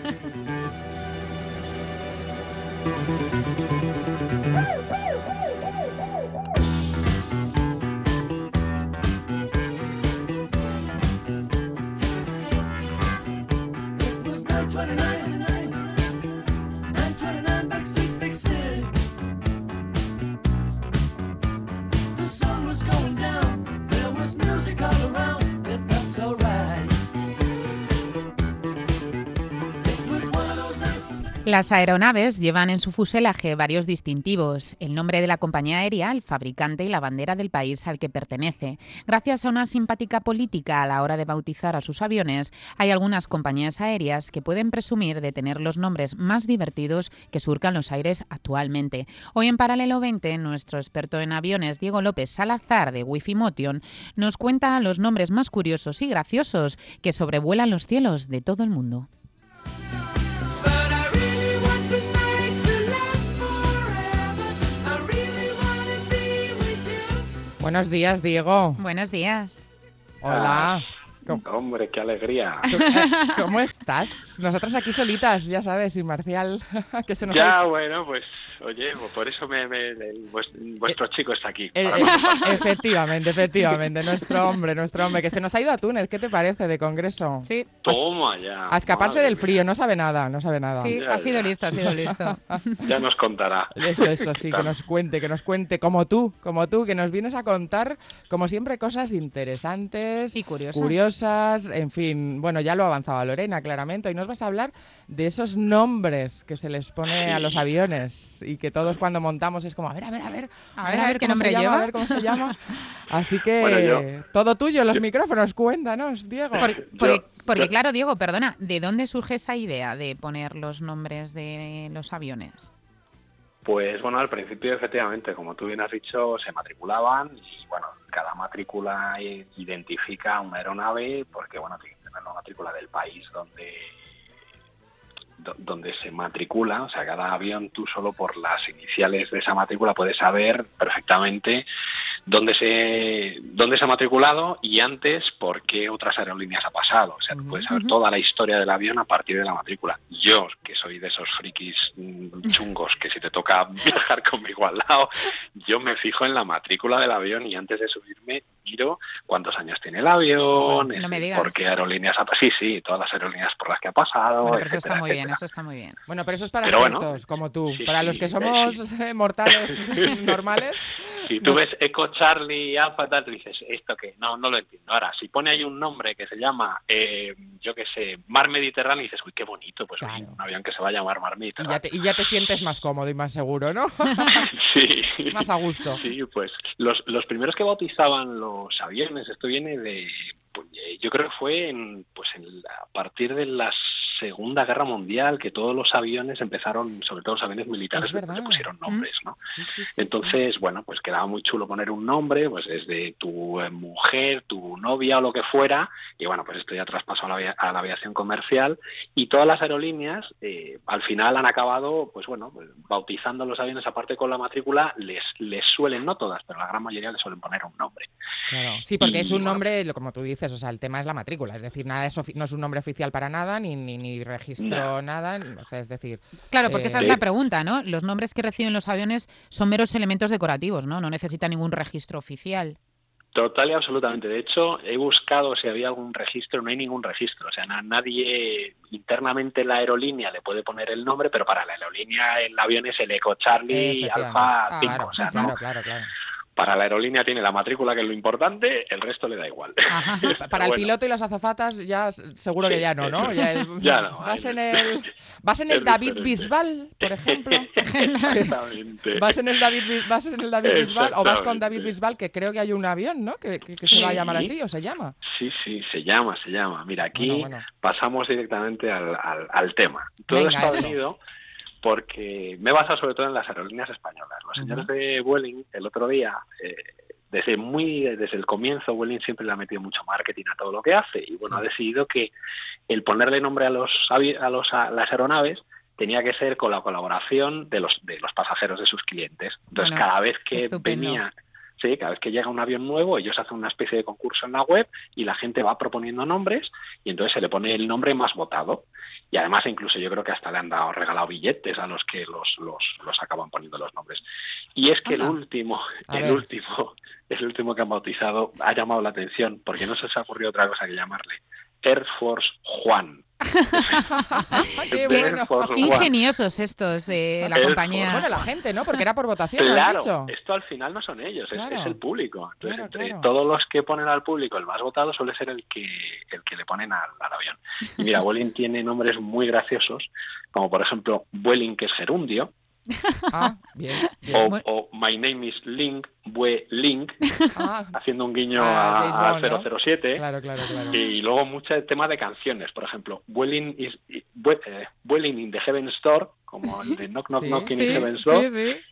It was nine twenty-nine, nine twenty-nine Backstreet Big City. The sun was going down, there was music all around, it felt so right. It was one of those nights Las aeronaves llevan en su fuselaje varios distintivos, el nombre de la compañía aérea, el fabricante y la bandera del país al que pertenece. Gracias a una simpática política a la hora de bautizar a sus aviones, hay algunas compañías aéreas que pueden presumir de tener los nombres más divertidos que surcan los aires actualmente. Hoy en Paralelo veinte, nuestro experto en aviones, Diego López Salazar, de Wi-Fi Motion, nos cuenta los nombres más curiosos y graciosos que sobrevuelan los cielos de todo el mundo. Buenos días, Diego. Buenos días. Hola. ¿Cómo, Hombre, qué alegría. ¿Cómo estás? Nosotras aquí solitas, ya sabes, sin Marcial. que se nos Ya, ha... bueno, pues, oye, pues por eso me, me- el- vues- vuestro chico está aquí. Eh, para eh, contar. efectivamente, efectivamente. Nuestro hombre, nuestro hombre. Que se nos ha ido a Túnez. ¿Qué te parece de congreso? Sí, Toma ya. A escaparse madre del mía. frío. No sabe nada, no sabe nada. sí, Ya, ha sido ya. listo, ha sido listo. Ya nos contará. Eso, eso, sí, que nos cuente, que nos cuente, como tú, como tú, que nos vienes a contar, como siempre, cosas interesantes, Y curiosas. curiosas, en fin, bueno, ya lo avanzaba Lorena, claramente. Hoy nos vas a hablar de esos nombres que se les pone a los aviones y que todos cuando montamos es como, a ver, a ver, a ver, A ver, a ver, ¿qué cómo nombre se llama, lleva? a ver cómo se llama. Así que, Bueno, yo- todo tuyo, los micrófonos, cuéntanos, Diego. Por- porque, Yo- porque, yo- claro, Diego, perdona, ¿de dónde surge esa idea de poner los nombres de los aviones? Pues bueno, al principio efectivamente, como tú bien has dicho, se matriculaban y bueno, cada matrícula i- identifica una aeronave porque bueno, tiene que tener la matrícula del país donde do- donde se matricula, o sea, cada avión tú solo por las iniciales de esa matrícula puedes saber perfectamente dónde se dónde se ha matriculado y antes por qué otras aerolíneas ha pasado, o sea, tú Ujú. puedes saber Ujú. toda la historia del avión a partir de la matrícula. Yo, que soy de esos frikis mm, chungos que si te toca viajar conmigo al lado, yo me fijo en la matrícula del avión y antes de subirme miro cuántos años tiene el avión, No me este, digas. por qué aerolíneas ha pasado, sí, sí, todas las aerolíneas por las que ha pasado, Bueno, pero eso está etcétera, muy bien, etcétera. eso está muy bien. Bueno, pero eso es para Pero bueno, expertos como tú. sí, Para sí, los que eh, somos eh, mortales normales. Si tú no- ves Eco Charlie Alpha tal, tú dices, ¿esto qué? No, no lo entiendo. Ahora, si pone ahí un nombre que se llama, eh, yo qué sé, Mar Mediterráneo, y dices, uy, qué bonito, pues Claro. uy, un avión que se va a llamar Mar Y Mediterráneo. ya, te, y ya te sientes más cómodo y más seguro, ¿no? Sí. Más a gusto. Sí, pues los, los primeros que bautizaban los aviones, esto viene de, pues, eh, yo creo que fue en, pues en la- a partir de la Segunda Guerra Mundial que todos los aviones empezaron, sobre todo los aviones militares, Es le verdad. pusieron nombres, ¿no? Sí, sí, sí, Entonces, bueno, pues quedaba muy chulo poner un nombre, pues desde tu eh, mujer, tu novia o lo que fuera, y bueno, pues esto ya traspasó a la, avia- a la aviación comercial, y todas las aerolíneas eh, al final han acabado, pues bueno, pues, bautizando los aviones aparte con la matrícula, les, les suelen, no todas, pero la gran mayoría les suelen poner un nombre. sí. Claro. Sí, porque Y, es un bueno. nombre, lo- como tú dices, o sea, el tema es la matrícula. Es decir, nada es ofi- no es un nombre oficial para nada, ni, ni, ni registro, nada. O sea, es decir, Claro, porque Eh, esa es Sí. la pregunta, ¿no? Los nombres que reciben los aviones son meros elementos decorativos, ¿no? No necesitan ningún registro oficial. Total y absolutamente. De hecho, he buscado si había algún registro, no hay ningún registro. O sea, na- nadie internamente en la aerolínea le puede poner el nombre, pero para la aerolínea el avión es el Eco Charlie efectivamente. Alfa Ah, cinco. claro, O sea, claro, no, claro, claro. para la aerolínea tiene la matrícula, que es lo importante, el resto le da igual. Ajá. Pa- Para el bueno. piloto y las azafatas ya s- seguro que ya no, ¿no? Ya, es- Ya no, Vas ahí en no. el vas en el Es David diferente. Bisbal, por ejemplo. Exactamente. ¿Vas en el David, Bis- vas en el David Bisbal o vas con Exactamente. David Bisbal, que creo que hay un avión, ¿no? Que, que- que se va a llamar Sí. así o se llama. Sí, sí, se llama, se llama. Mira, aquí Bueno, bueno. pasamos directamente al, al, al tema. Todo Venga, esto ha eso. venido porque me he basado sobre todo en las aerolíneas españolas. Los señores de Vueling, el otro día, eh, desde muy desde el comienzo, Vueling siempre le ha metido mucho marketing a todo lo que hace y bueno, Sí. ha decidido que el ponerle nombre a los avi- a los a las aeronaves tenía que ser con la colaboración de los de los pasajeros de sus clientes. Entonces, Bueno, cada vez que estupendo. venía Sí, cada vez que llega un avión nuevo, ellos hacen una especie de concurso en la web y la gente va proponiendo nombres y entonces se le pone el nombre más votado. Y además incluso yo creo que hasta le han dado regalado billetes a los que los, los, los acaban poniendo los nombres. Y es que Anda. el último, A el ver. último, el último que han bautizado ha llamado la atención porque no se les ha ocurrido otra cosa que llamarle Air Force One. Qué Air bueno. Force Qué One. ingeniosos estos de la Air compañía. Bueno, la gente, ¿no? Porque era por votación, ¿lo has Claro, dicho? esto al final no son ellos, es- Claro. es, el público. Entonces, Claro, entre claro. todos los que ponen al público el más votado suele ser el que el que le ponen al, al avión. Y mira, Vueling tiene nombres muy graciosos, como por ejemplo Vueling, que es gerundio, Ah, bien, bien. o, Bueno. o My name is Link, Vueling, Ah, haciendo un guiño Ah, a, James a Bond, ¿no? cero cero siete. claro, claro, claro. Y luego mucho tema de canciones, por ejemplo, Vueling is Vue- eh, Vueling in the Heaven's Door, como el de Knock Knock Sí, Knock in Sí, the Heaven's Door. sí, sí.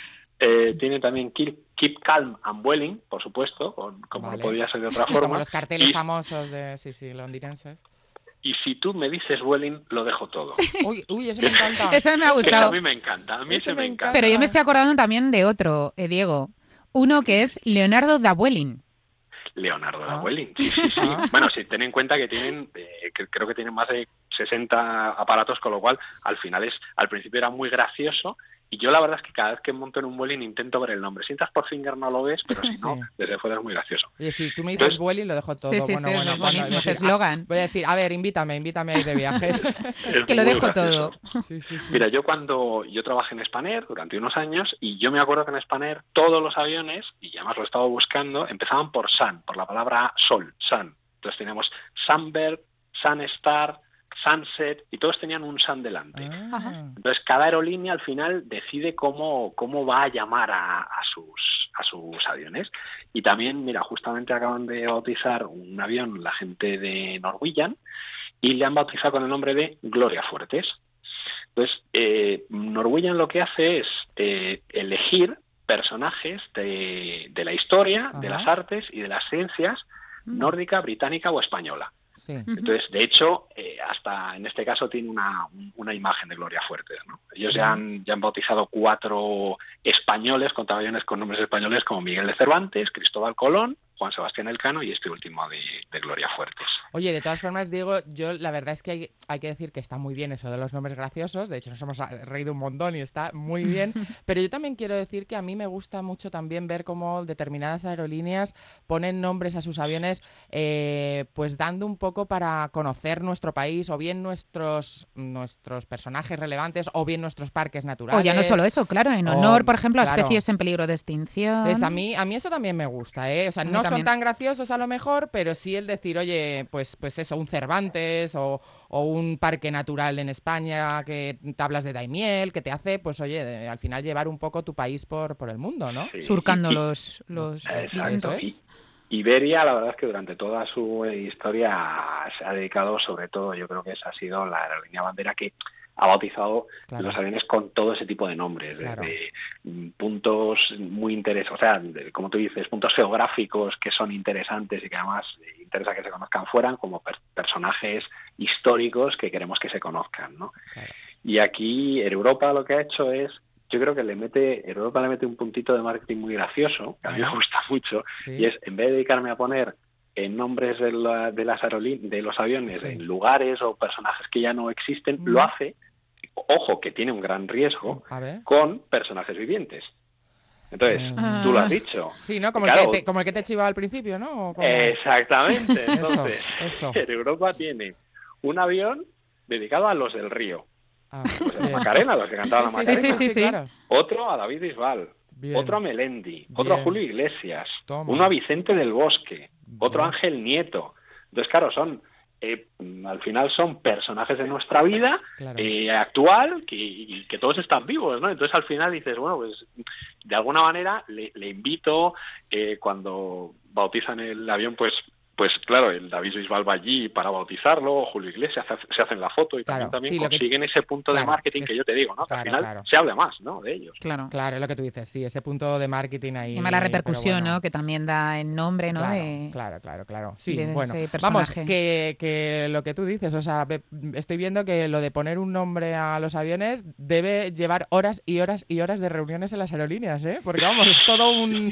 Eh, tiene también Keep, Keep Calm and Vueling, por supuesto, con- como Vale. no podía ser de otra Sí, forma. como los carteles y, famosos de, sí, sí, londinenses. y si tú me dices Vueling, lo dejo todo. Uy, uy, ese me encanta. Ese me ha Eso gustado. a mí me encanta, a mí Ese se me me encanta. Pero yo me estoy acordando también de otro, eh, Diego. Uno que es Leonardo da Vueling. Leonardo da Ah. Vueling, sí, sí, sí. Ah. Bueno, si ten en cuenta que tienen, eh, que creo que tienen más de sesenta aparatos, con lo cual al final es, al principio era muy gracioso. Y yo la verdad es que cada vez que monto en un Vueling intento ver el nombre. Si entras por Finger no lo ves, pero si no, Sí. desde fuera es muy gracioso. Oye, si tú me dices Entonces- Vueling, lo dejo todo. Sí, sí, bueno, sí, bueno, eso es bueno, buenísimo, voy a ese decir, eslogan. ah, voy a decir, a ver, invítame, invítame a ir de viaje. Es Que lo muy dejo gracioso. todo. Sí, sí, sí. Mira, yo cuando yo trabajé en Spanair durante unos años y yo me acuerdo que en Spanair todos los aviones, y además lo he estado buscando, empezaban por Sun, por la palabra sol, Sun. Entonces teníamos Sunbird, Sunstar, Sunset y todos tenían un Sun delante. Ah, Entonces cada aerolínea al final decide cómo, cómo va a llamar a, a sus a sus aviones. Y también, mira, justamente acaban de bautizar un avión la gente de Norwegian y le han bautizado con el nombre de Gloria Fuertes. Entonces, eh, Norwegian lo que hace es eh, elegir personajes de, de la historia, de Ajá. las artes y de las ciencias nórdica, británica o española. sí. Entonces, de hecho, eh, hasta en este caso tiene una, una imagen de Gloria Fuertes, ¿no? Ellos ya han, ya han bautizado cuatro españoles con aviones con nombres españoles como Miguel de Cervantes, Cristóbal Colón, Juan Sebastián Elcano y este último de, de Gloria Fuertes. Oye, de todas formas, Diego, yo la verdad es que hay, hay que decir que está muy bien eso de los nombres graciosos. De hecho, nos hemos reído un montón y está muy bien. Pero yo también quiero decir que a mí me gusta mucho también ver cómo determinadas aerolíneas ponen nombres a sus aviones, eh, pues dando un poco para conocer nuestro país, o bien nuestros, nuestros personajes relevantes, o bien nuestros parques naturales. O ya no solo eso, claro, en o- honor, por ejemplo, a claro. especies en peligro de extinción. Pues a mí, a mí eso también me gusta, ¿eh? O sea, A mí no son también. tan graciosos a lo mejor, pero sí el decir, oye, pues, pues eso, un Cervantes o, o un parque natural en España que te hablas de Daimiel, que te hace, pues oye, de- al final llevar un poco tu país por, por el mundo, ¿no? Sí, Surcando y- y- los, los Exacto. Eso vientos. es. Y Iberia, la verdad es que durante toda su eh, historia se ha dedicado, sobre todo, yo creo que esa ha sido la aerolínea bandera que ha bautizado Claro. los aviones con todo ese tipo de nombres, Claro. desde mm, puntos muy interesantes, o sea, de- como tú dices, puntos geográficos que son interesantes y que además eh, interesa que se conozcan fuera, como per- personajes históricos que queremos que se conozcan, ¿no? Claro. Y aquí Europa lo que ha hecho es, yo creo que le mete, Europa le mete un puntito de marketing muy gracioso, que a mí me Ajá. gusta mucho, Sí. y es, en vez de dedicarme a poner en nombres de, la- de las aerolíneas, de los aviones, Sí. en lugares o personajes que ya no existen, Mm. lo hace, ojo, que tiene un gran riesgo, A ver. con personajes vivientes. Entonces, Ah. tú lo has dicho. Sí, ¿no? Como, Claro. el, que te, como el que te chivaba al principio, ¿no? ¿O cómo? Exactamente. Entonces, eso. en Europa tiene un avión dedicado a los del río. Ah, Pues a bien. Macarena, a los que cantaban Sí, la sí, Macarena. sí, sí, sí. claro. Otro a David Bisbal. Bien. Otro a Melendi. Otro a Bien. Julio Iglesias. Toma. Uno a Vicente del Bosque. Otro a Bien. Ángel Nieto. Entonces, claro, son... eh, al final son personajes de nuestra vida Claro. eh, actual que, y que todos están vivos, ¿no? Entonces al final dices, bueno, pues de alguna manera le, le invito eh, cuando bautizan el avión, pues pues claro, el David Bisbal va allí para bautizarlo, Julio Iglesias se, se hacen la foto y Claro, también, también sí, lo que- consiguen ese punto claro, de marketing es- que yo te digo, ¿no? Que claro, al final claro. se habla más, ¿no? De ellos. Claro. Claro, es lo que tú dices, sí, ese punto de marketing ahí. Y además la pero repercusión, bueno. ¿no? Que también da el nombre, ¿no? Claro, de... claro, claro, claro. Sí, de bueno, ese vamos, personaje. que, que lo que tú dices, o sea, ve- estoy viendo que lo de poner un nombre a los aviones debe llevar horas y horas y horas de reuniones en las aerolíneas, ¿eh? Porque vamos, es todo un,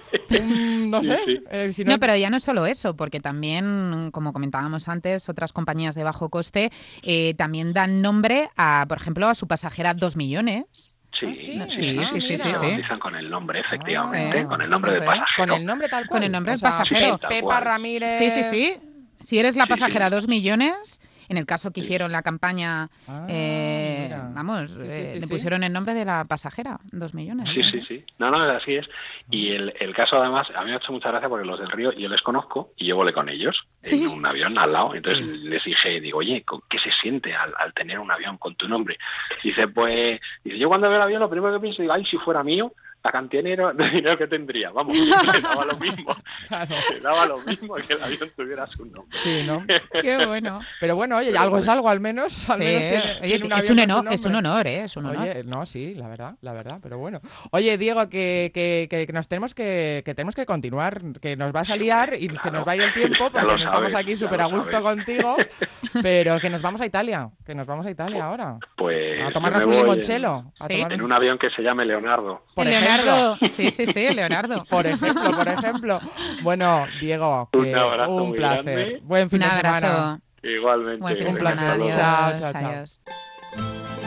un no Sí, sé, sí. eh, si no- No, pero ya no solo eso, porque también, como comentábamos antes, otras compañías de bajo coste eh, también dan nombre a, por ejemplo, a su pasajera dos millones. Sí, Ah, sí, Sí, ah, sí, sí, mira. sí, Se sí. bautizan con el nombre, efectivamente, Ah, con el nombre sí, del sí. pasajero. Con el nombre tal cual. Con el nombre O del sea, pasajero. Pe- Pepa Tal cual. Ramírez. Sí, sí, sí. Si eres la Sí, pasajera sí. dos millones, en el caso que Sí. hicieron la campaña, Ah, eh, mira. vamos, Sí, sí, eh, sí, le sí. pusieron el nombre de la pasajera, dos millones. Sí, sí, sí. No, no, así es. Y el, el caso, además, a mí me ha hecho mucha gracia porque los del Río yo les conozco y yo volé con ellos Sí. en un avión al lado. Entonces Sí. les dije, digo, oye, ¿con ¿qué se siente al, al tener un avión con tu nombre? Dice, pues, dice, yo cuando veo el avión lo primero que pienso, digo, ay, si fuera mío, la cantidad de dinero, de dinero que tendría. Vamos, que daba lo mismo. Claro. Que daba lo mismo que el avión tuviera su nombre. Sí, ¿no? Qué bueno. Pero bueno, oye, Pero algo bueno. es algo, al menos. Al Sí, menos tiene, oye, tiene un es, avión un con su honor, es un nombre. honor, ¿eh? Es un honor. Oye, no, sí, la verdad, la verdad, pero bueno. Oye, Diego, que, que, que que nos tenemos que, que tenemos que continuar, que nos vas a liar y se nos va a ir el tiempo Ya porque lo nos estamos sabes, aquí ya súper lo a gusto sabes. contigo, pero que nos vamos a Italia, que nos vamos a Italia ahora. Pues A yo tomarnos me un voy limoncello. A Sí. tomarnos- En un avión que se llame Leonardo. por Leonardo, ejemplo. sí, sí, sí, Leonardo. Por ejemplo, por ejemplo. Bueno, Diego, Un que abrazo un muy placer. grande. Buen fin Un de semana. abrazo. Igualmente. Buen fin de Un Venga, semana. placer. hasta luego. Adiós. Chao, chao, chao. Adiós.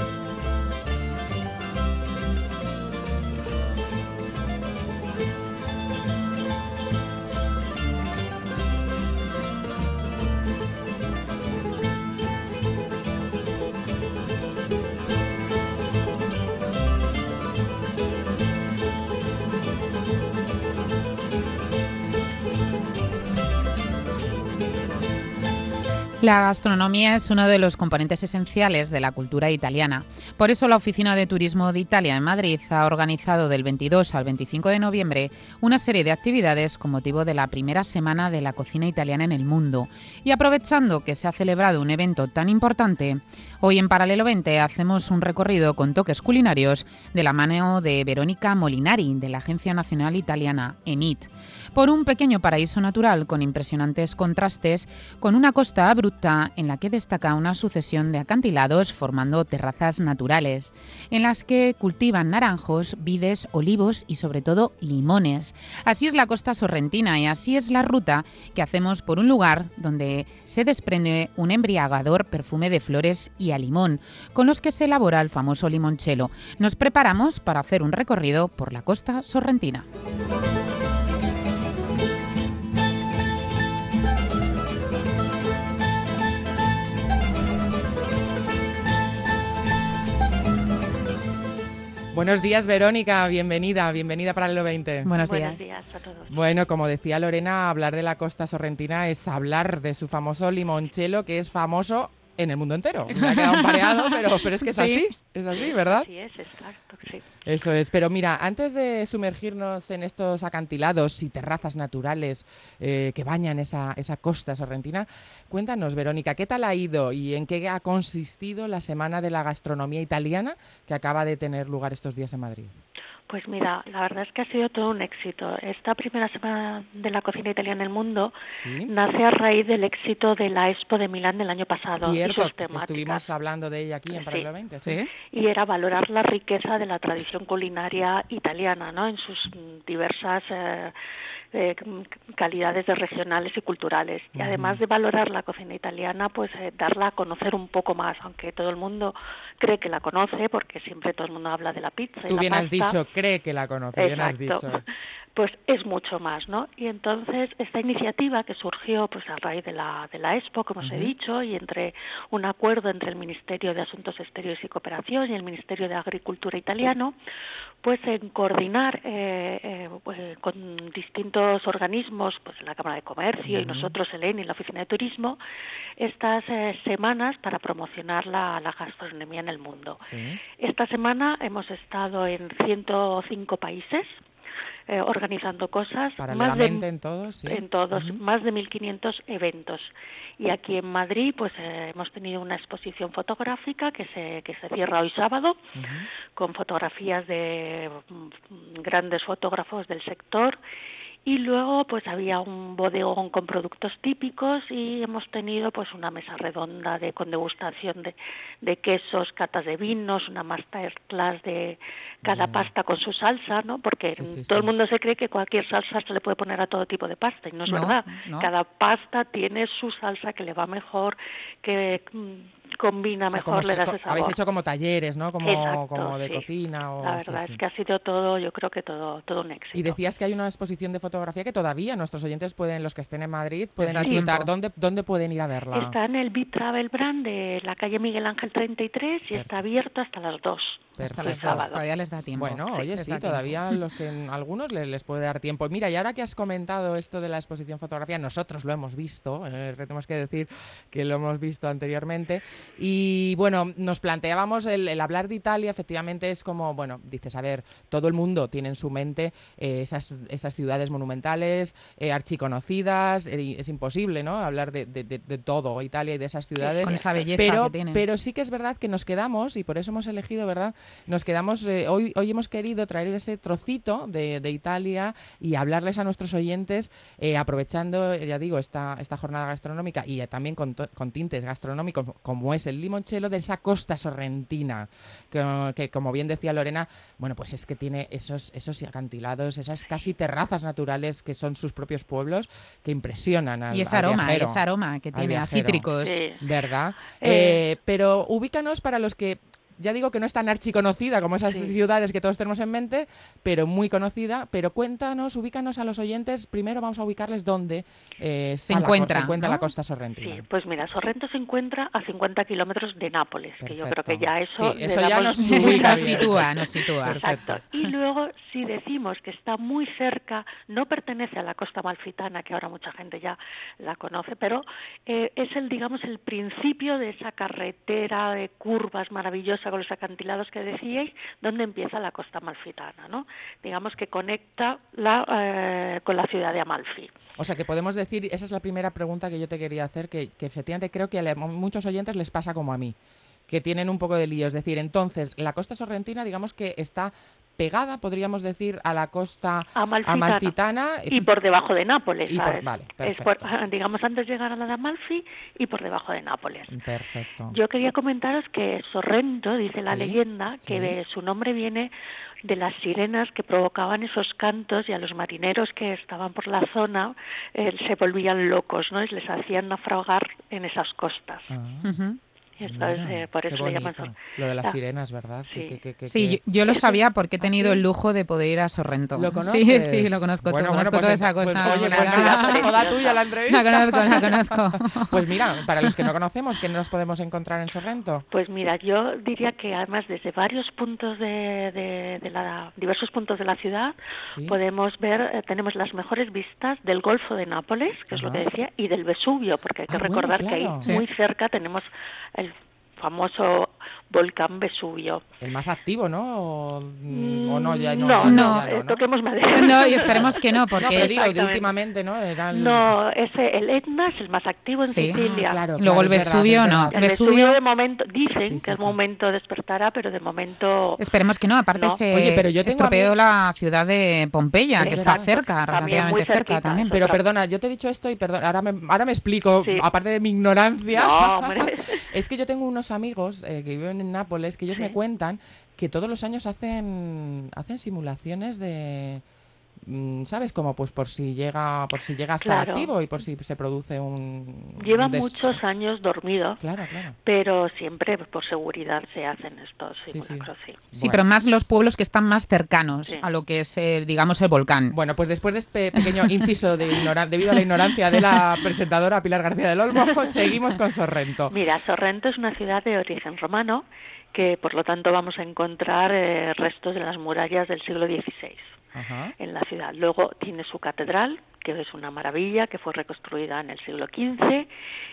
La gastronomía es uno de los componentes esenciales de la cultura italiana. Por eso la Oficina de Turismo de Italia en Madrid ha organizado del veintidós al veinticinco de noviembre una serie de actividades con motivo de la primera semana de la cocina italiana en el mundo. Y aprovechando que se ha celebrado un evento tan importante, hoy en Paralelo veinte hacemos un recorrido con toques culinarios de la mano de Verónica Molinari, de la Agencia Nacional Italiana, ENIT, por un pequeño paraíso natural con impresionantes contrastes, con una costa abrupta en la que destaca una sucesión de acantilados formando terrazas naturales, en las que cultivan naranjos, vides, olivos y sobre todo limones. Así es la costa sorrentina y así es la ruta que hacemos por un lugar donde se desprende un embriagador perfume de flores y a limón, con los que se elabora el famoso limoncello. Nos preparamos para hacer un recorrido por la costa sorrentina. Buenos días, Verónica, bienvenida, bienvenida para el veinte. Buenos Buenos días. días a todos. Bueno, como decía Lorena, hablar de la costa sorrentina es hablar de su famoso limoncello, que es famoso en el mundo entero. Me ha quedado un pareado, pero, pero es que es Sí. así, es así, ¿verdad? Así es, exacto, sí. Eso es, pero mira, antes de sumergirnos en estos acantilados y terrazas naturales eh, que bañan esa, esa costa sorrentina, cuéntanos, Verónica, ¿qué tal ha ido y en qué ha consistido la Semana de la Gastronomía Italiana que acaba de tener lugar estos días en Madrid? Pues mira, la verdad es que ha sido todo un éxito. Esta primera semana de la cocina italiana en el mundo Sí, nace a raíz del éxito de la Expo de Milán del año pasado y cierto, sus que estuvimos temáticas. hablando de ella aquí en Sí. Paralelo veinte. ¿Sí? Y era valorar la riqueza de la tradición culinaria italiana, ¿no? En sus mm, diversas eh, eh, c- calidades de regionales y culturales. Y Ujú. además de valorar la cocina italiana, pues eh, darla a conocer un poco más, aunque todo el mundo cree que la conoce, porque siempre todo el mundo habla de la pizza y Tú la bien has pasta. dicho, cree que la conoce, bien has Exacto. dicho. Pues es mucho más, ¿no? Y entonces esta iniciativa que surgió pues a raíz de la de la Expo, como os he Ujú. dicho, y entre un acuerdo entre el Ministerio de Asuntos Exteriores y Cooperación y el Ministerio de Agricultura italiano, pues en coordinar eh, eh, pues, con distintos organismos, pues la Cámara de Comercio y Ujú. nosotros, el E N I, la Oficina de Turismo, estas eh, semanas para promocionar la, la gastronomía en el mundo. Sí. Esta semana hemos estado en ciento cinco países eh, organizando cosas, más Paralelamente de, en todos, sí. en todos, Ujú. más de mil quinientos eventos. Y aquí en Madrid pues eh, hemos tenido una exposición fotográfica que se que se cierra hoy sábado, Ujú. con fotografías de mm, grandes fotógrafos del sector. Y luego pues había un bodegón con productos típicos y hemos tenido pues una mesa redonda de con degustación de, de quesos, catas de vinos, una masterclass de cada Ya. pasta con su salsa, ¿no? Porque Sí, sí, todo sí. el mundo se cree que cualquier salsa se le puede poner a todo tipo de pasta y no es No, verdad. no. Cada pasta tiene su salsa que le va mejor, que mm, combina O sea, mejor, como le si- da co- ese sabor. habéis hecho como talleres, ¿no? Como, Exacto, como de sí. cocina. O, La sí, verdad sí. es que ha sido todo, yo creo que todo, todo un éxito. Y decías que hay una exposición de fotografía que todavía nuestros oyentes pueden, los que estén en Madrid, pueden da disfrutar. tiempo. ¿Dónde, ¿Dónde pueden ir a verla? Está en el Beat Travel Brand de la calle Miguel Ángel treinta y tres y Perfecto. está abierto hasta las dos. Hasta Perfecto. las sábado. dos, todavía les da tiempo. Bueno, oye, les sí, da tiempo. todavía los que a algunos les, les puede dar tiempo. Mira, y ahora que has comentado esto de la exposición fotografía, nosotros lo hemos visto, eh, tenemos que decir que lo hemos visto anteriormente. Y bueno, nos planteábamos el, el hablar de Italia, efectivamente es como, bueno, dices, a ver, todo el mundo tiene en su mente eh, esas, esas ciudades monumentales, eh, archiconocidas, eh, es imposible, ¿no? Hablar de, de, de, de todo Italia y de esas ciudades. Con esa belleza Pero, que tienen. pero sí que es verdad que nos quedamos, y por eso hemos elegido, ¿verdad? Nos quedamos, eh, hoy, hoy hemos querido traer ese trocito de, de Italia y hablarles a nuestros oyentes, eh, aprovechando, ya digo, esta, esta jornada gastronómica y eh, también con, to- con tintes gastronómicos, como es el limoncello, de esa costa sorrentina, que, que como bien decía Lorena, bueno, pues es que tiene esos, esos acantilados, esas casi terrazas naturales que son sus propios pueblos, que impresionan al, Y ese al aroma, y viajero. ese aroma que al tiene a viajero. cítricos. Sí. ¿Verdad? Eh, Eh, pero ubícanos para los que, ya digo que no es tan archiconocida como esas Sí. ciudades que todos tenemos en mente, pero muy conocida. Pero cuéntanos, ubícanos a los oyentes. Primero vamos a ubicarles dónde eh, Se está la co- encuentra, se encuentra ¿no? la costa sorrentina. Sí, pues mira, Sorrento se encuentra a cincuenta kilómetros de Nápoles, que yo creo que Perfecto. ya eso, Sí, le eso ya damos nos mucha ubica Nos bien. sitúa, nos sitúa. Perfecto. Exacto. Y luego, si decimos que está muy cerca, no pertenece a la costa amalfitana, que ahora mucha gente ya la conoce, pero eh, es el, digamos, el principio de esa carretera de curvas maravillosa con los acantilados que decíais, donde empieza la costa amalfitana, ¿no? Digamos que conecta la, eh, con la ciudad de Amalfi. O sea que podemos decir, esa es la primera pregunta que yo te quería hacer, que, que efectivamente creo que a le- muchos oyentes les pasa como a mí, que tienen un poco de lío. Es decir, entonces, la costa sorrentina, digamos que está pegada, podríamos decir, a la costa Amalfitana. amalfitana. Y por debajo de Nápoles, Y por- ¿sabes? vale, Es por- perfecto. digamos, antes de llegar a la de Amalfi y por debajo de Nápoles. Perfecto. Yo quería comentaros que Sorrento, dice la Sí, leyenda, que sí. de- su nombre viene de las sirenas que provocaban esos cantos y a los marineros que estaban por la zona eh, se volvían locos, ¿no? Y les hacían naufragar en esas costas. Ah, Ujú. Y eso mira, es, eh, por qué eso le llaman bonito. Sor- Lo de las la- sirenas, ¿verdad? Que- sí. que- que- que- Sí, que- yo, yo lo sabía porque he ¿Ah, tenido sí? el lujo de poder ir a Sorrento. ¿Lo Sí, conoces? sí, lo conozco, Bueno, todo, bueno, conozco pues toda esa- esa pues, costa. oye, la- pues la- mira, toda tuya la entrevista. La conozco, la conozco. Pues mira, para los que no conocemos, ¿qué nos podemos encontrar en Sorrento? Pues mira, yo diría que además desde varios puntos de, de, de la diversos puntos de la ciudad Sí. podemos ver, eh, tenemos las mejores vistas del Golfo de Nápoles, que es lo Ajá. que decía, y del Vesubio, porque hay que Ah, bueno, recordar que claro. ahí Sí. muy cerca tenemos el famoso volcán Vesubio. El más activo, ¿no? O, mm, o no, ya no. no, ya no, ya eh, ¿no? toquemos madera. No, y esperemos que no, No, porque pero digo, de Exactamente. últimamente, ¿no? Era el- No, ese, el Etna es el más activo en Sí. Ah, Sicilia. claro, Luego claro, el es verdad, Vesubio, es no. verdad. El Vesubio- Vesubio de momento, dicen Sí, sí, que al sí. momento despertará, pero de momento esperemos que no. Aparte No. se Oye, pero yo tengo estropeó ami- la ciudad de Pompeya, Es que está verdad. cerca, También relativamente muy cerca cerquita, también. eso. Pero Otra. perdona, yo te he dicho esto y perdona, ahora me, ahora me explico, Sí. aparte de mi ignorancia. No, hombre. Es que yo tengo unos amigos eh, que viven en Nápoles que ellos Sí. me cuentan que todos los años hacen hacen simulaciones de mm, ¿sabes? Como pues por si llega por si llega a estar Claro. activo y por si se produce un Lleva un des- muchos años dormido, Claro, claro. pero siempre por seguridad se hacen estos Sí, sí. simulacros, sí. Sí, Bueno. pero más los pueblos que están más cercanos Sí. a lo que es, el, digamos, el volcán. Bueno, pues después de este pequeño inciso de ignora- debido a la ignorancia de la presentadora Pilar García del Olmo, seguimos con Sorrento. Mira, Sorrento es una ciudad de origen romano que por lo tanto vamos a encontrar eh, restos de las murallas del siglo dieciséis Ajá. en la ciudad. Luego tiene su catedral, que es una maravilla, que fue reconstruida en el siglo quince,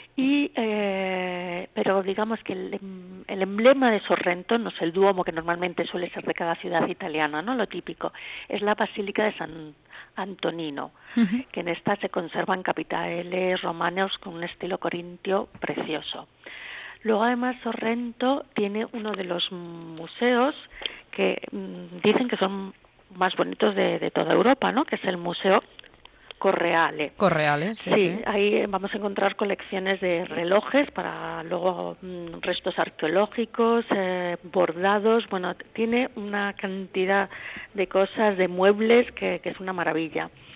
y, eh, pero digamos que el, em- el emblema de Sorrento, no es el Duomo, que normalmente suele ser de cada ciudad italiana, ¿no? Lo típico, es la Basílica de San Antonino, Ujú. que en esta se conservan capiteles romanos con un estilo corintio precioso. Luego, además, Sorrento tiene uno de los museos que mm, dicen que son más bonitos de, de toda Europa, ¿no? Que es el Museo Correale. Correales, sí, Sí, sí. ahí vamos a encontrar colecciones de relojes para luego mm, restos arqueológicos, eh, bordados, bueno, t- tiene una cantidad de cosas, de muebles que, que es una maravilla.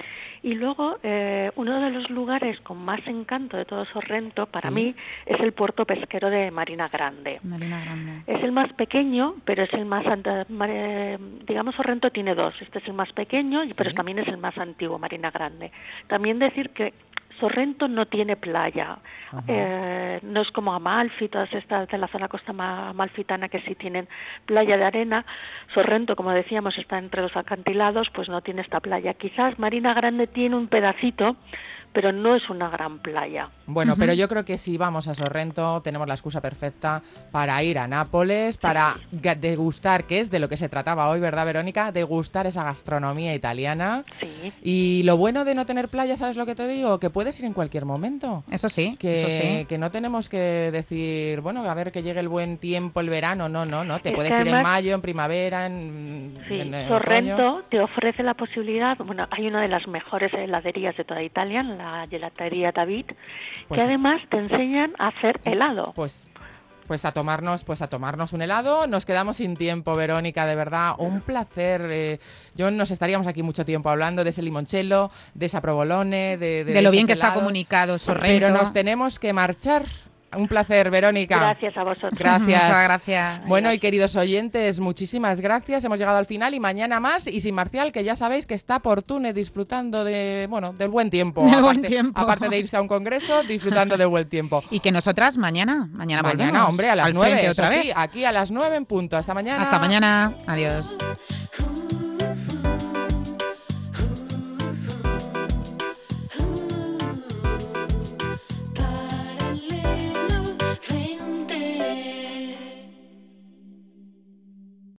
Y luego, eh, uno de los lugares con más encanto de todo Sorrento, para Sí. mí, es el puerto pesquero de Marina Grande. Marina Grande. Es el más pequeño, pero es el más, anta- mare- digamos, Sorrento tiene dos. Este es el más pequeño, Sí. pero también es el más antiguo, Marina Grande. También decir que Sorrento no tiene playa. Ajá. Eh, no es como Amalfi, todas estas de la zona costa ma- amalfitana que sí tienen playa de arena. Sorrento, como decíamos, está entre los acantilados, pues no tiene esta playa. Quizás Marina Grande tiene un pedacito, pero no es una gran playa. Bueno, pero yo creo que si vamos a Sorrento tenemos la excusa perfecta para ir a Nápoles, para ga- degustar, que es de lo que se trataba hoy, ¿verdad, Verónica? Degustar esa gastronomía italiana. Sí. Y lo bueno de no tener playa, ¿sabes lo que te digo? Que puedes ir en cualquier momento. Eso sí, Que, eso sí. que no tenemos que decir, bueno, a ver que llegue el buen tiempo, el verano. No, no, no. Te Es puedes que ir en además- mayo, en primavera, en, Sí, en- en Sorrento otoño. te ofrece la posibilidad, bueno, hay una de las mejores heladerías de toda Italia, la gelatería David, Pues que sí. además te enseñan a hacer helado. Pues, pues a tomarnos, pues a tomarnos un helado. Nos quedamos sin tiempo, Verónica, de verdad, un placer. eh, yo nos estaríamos aquí mucho tiempo hablando de ese limoncello, de esa provolone, de, De lo bien esos que está helados. comunicado Sorrento. Pero nos tenemos que marchar. Un placer, Verónica. Gracias a vosotros. Gracias. Muchas gracias. Bueno, y queridos oyentes, muchísimas gracias. Hemos llegado al final y mañana más. Y sin Marcial, que ya sabéis que está por Túnez disfrutando de, bueno, del buen tiempo. Del aparte, buen tiempo. aparte de irse a un congreso, disfrutando del buen tiempo. Y que nosotras mañana, mañana volvemos. Mañana, hombre, a las al nueve. frente Eso otra sí, vez. aquí a las nueve en punto. Hasta mañana. Hasta mañana. Adiós. Who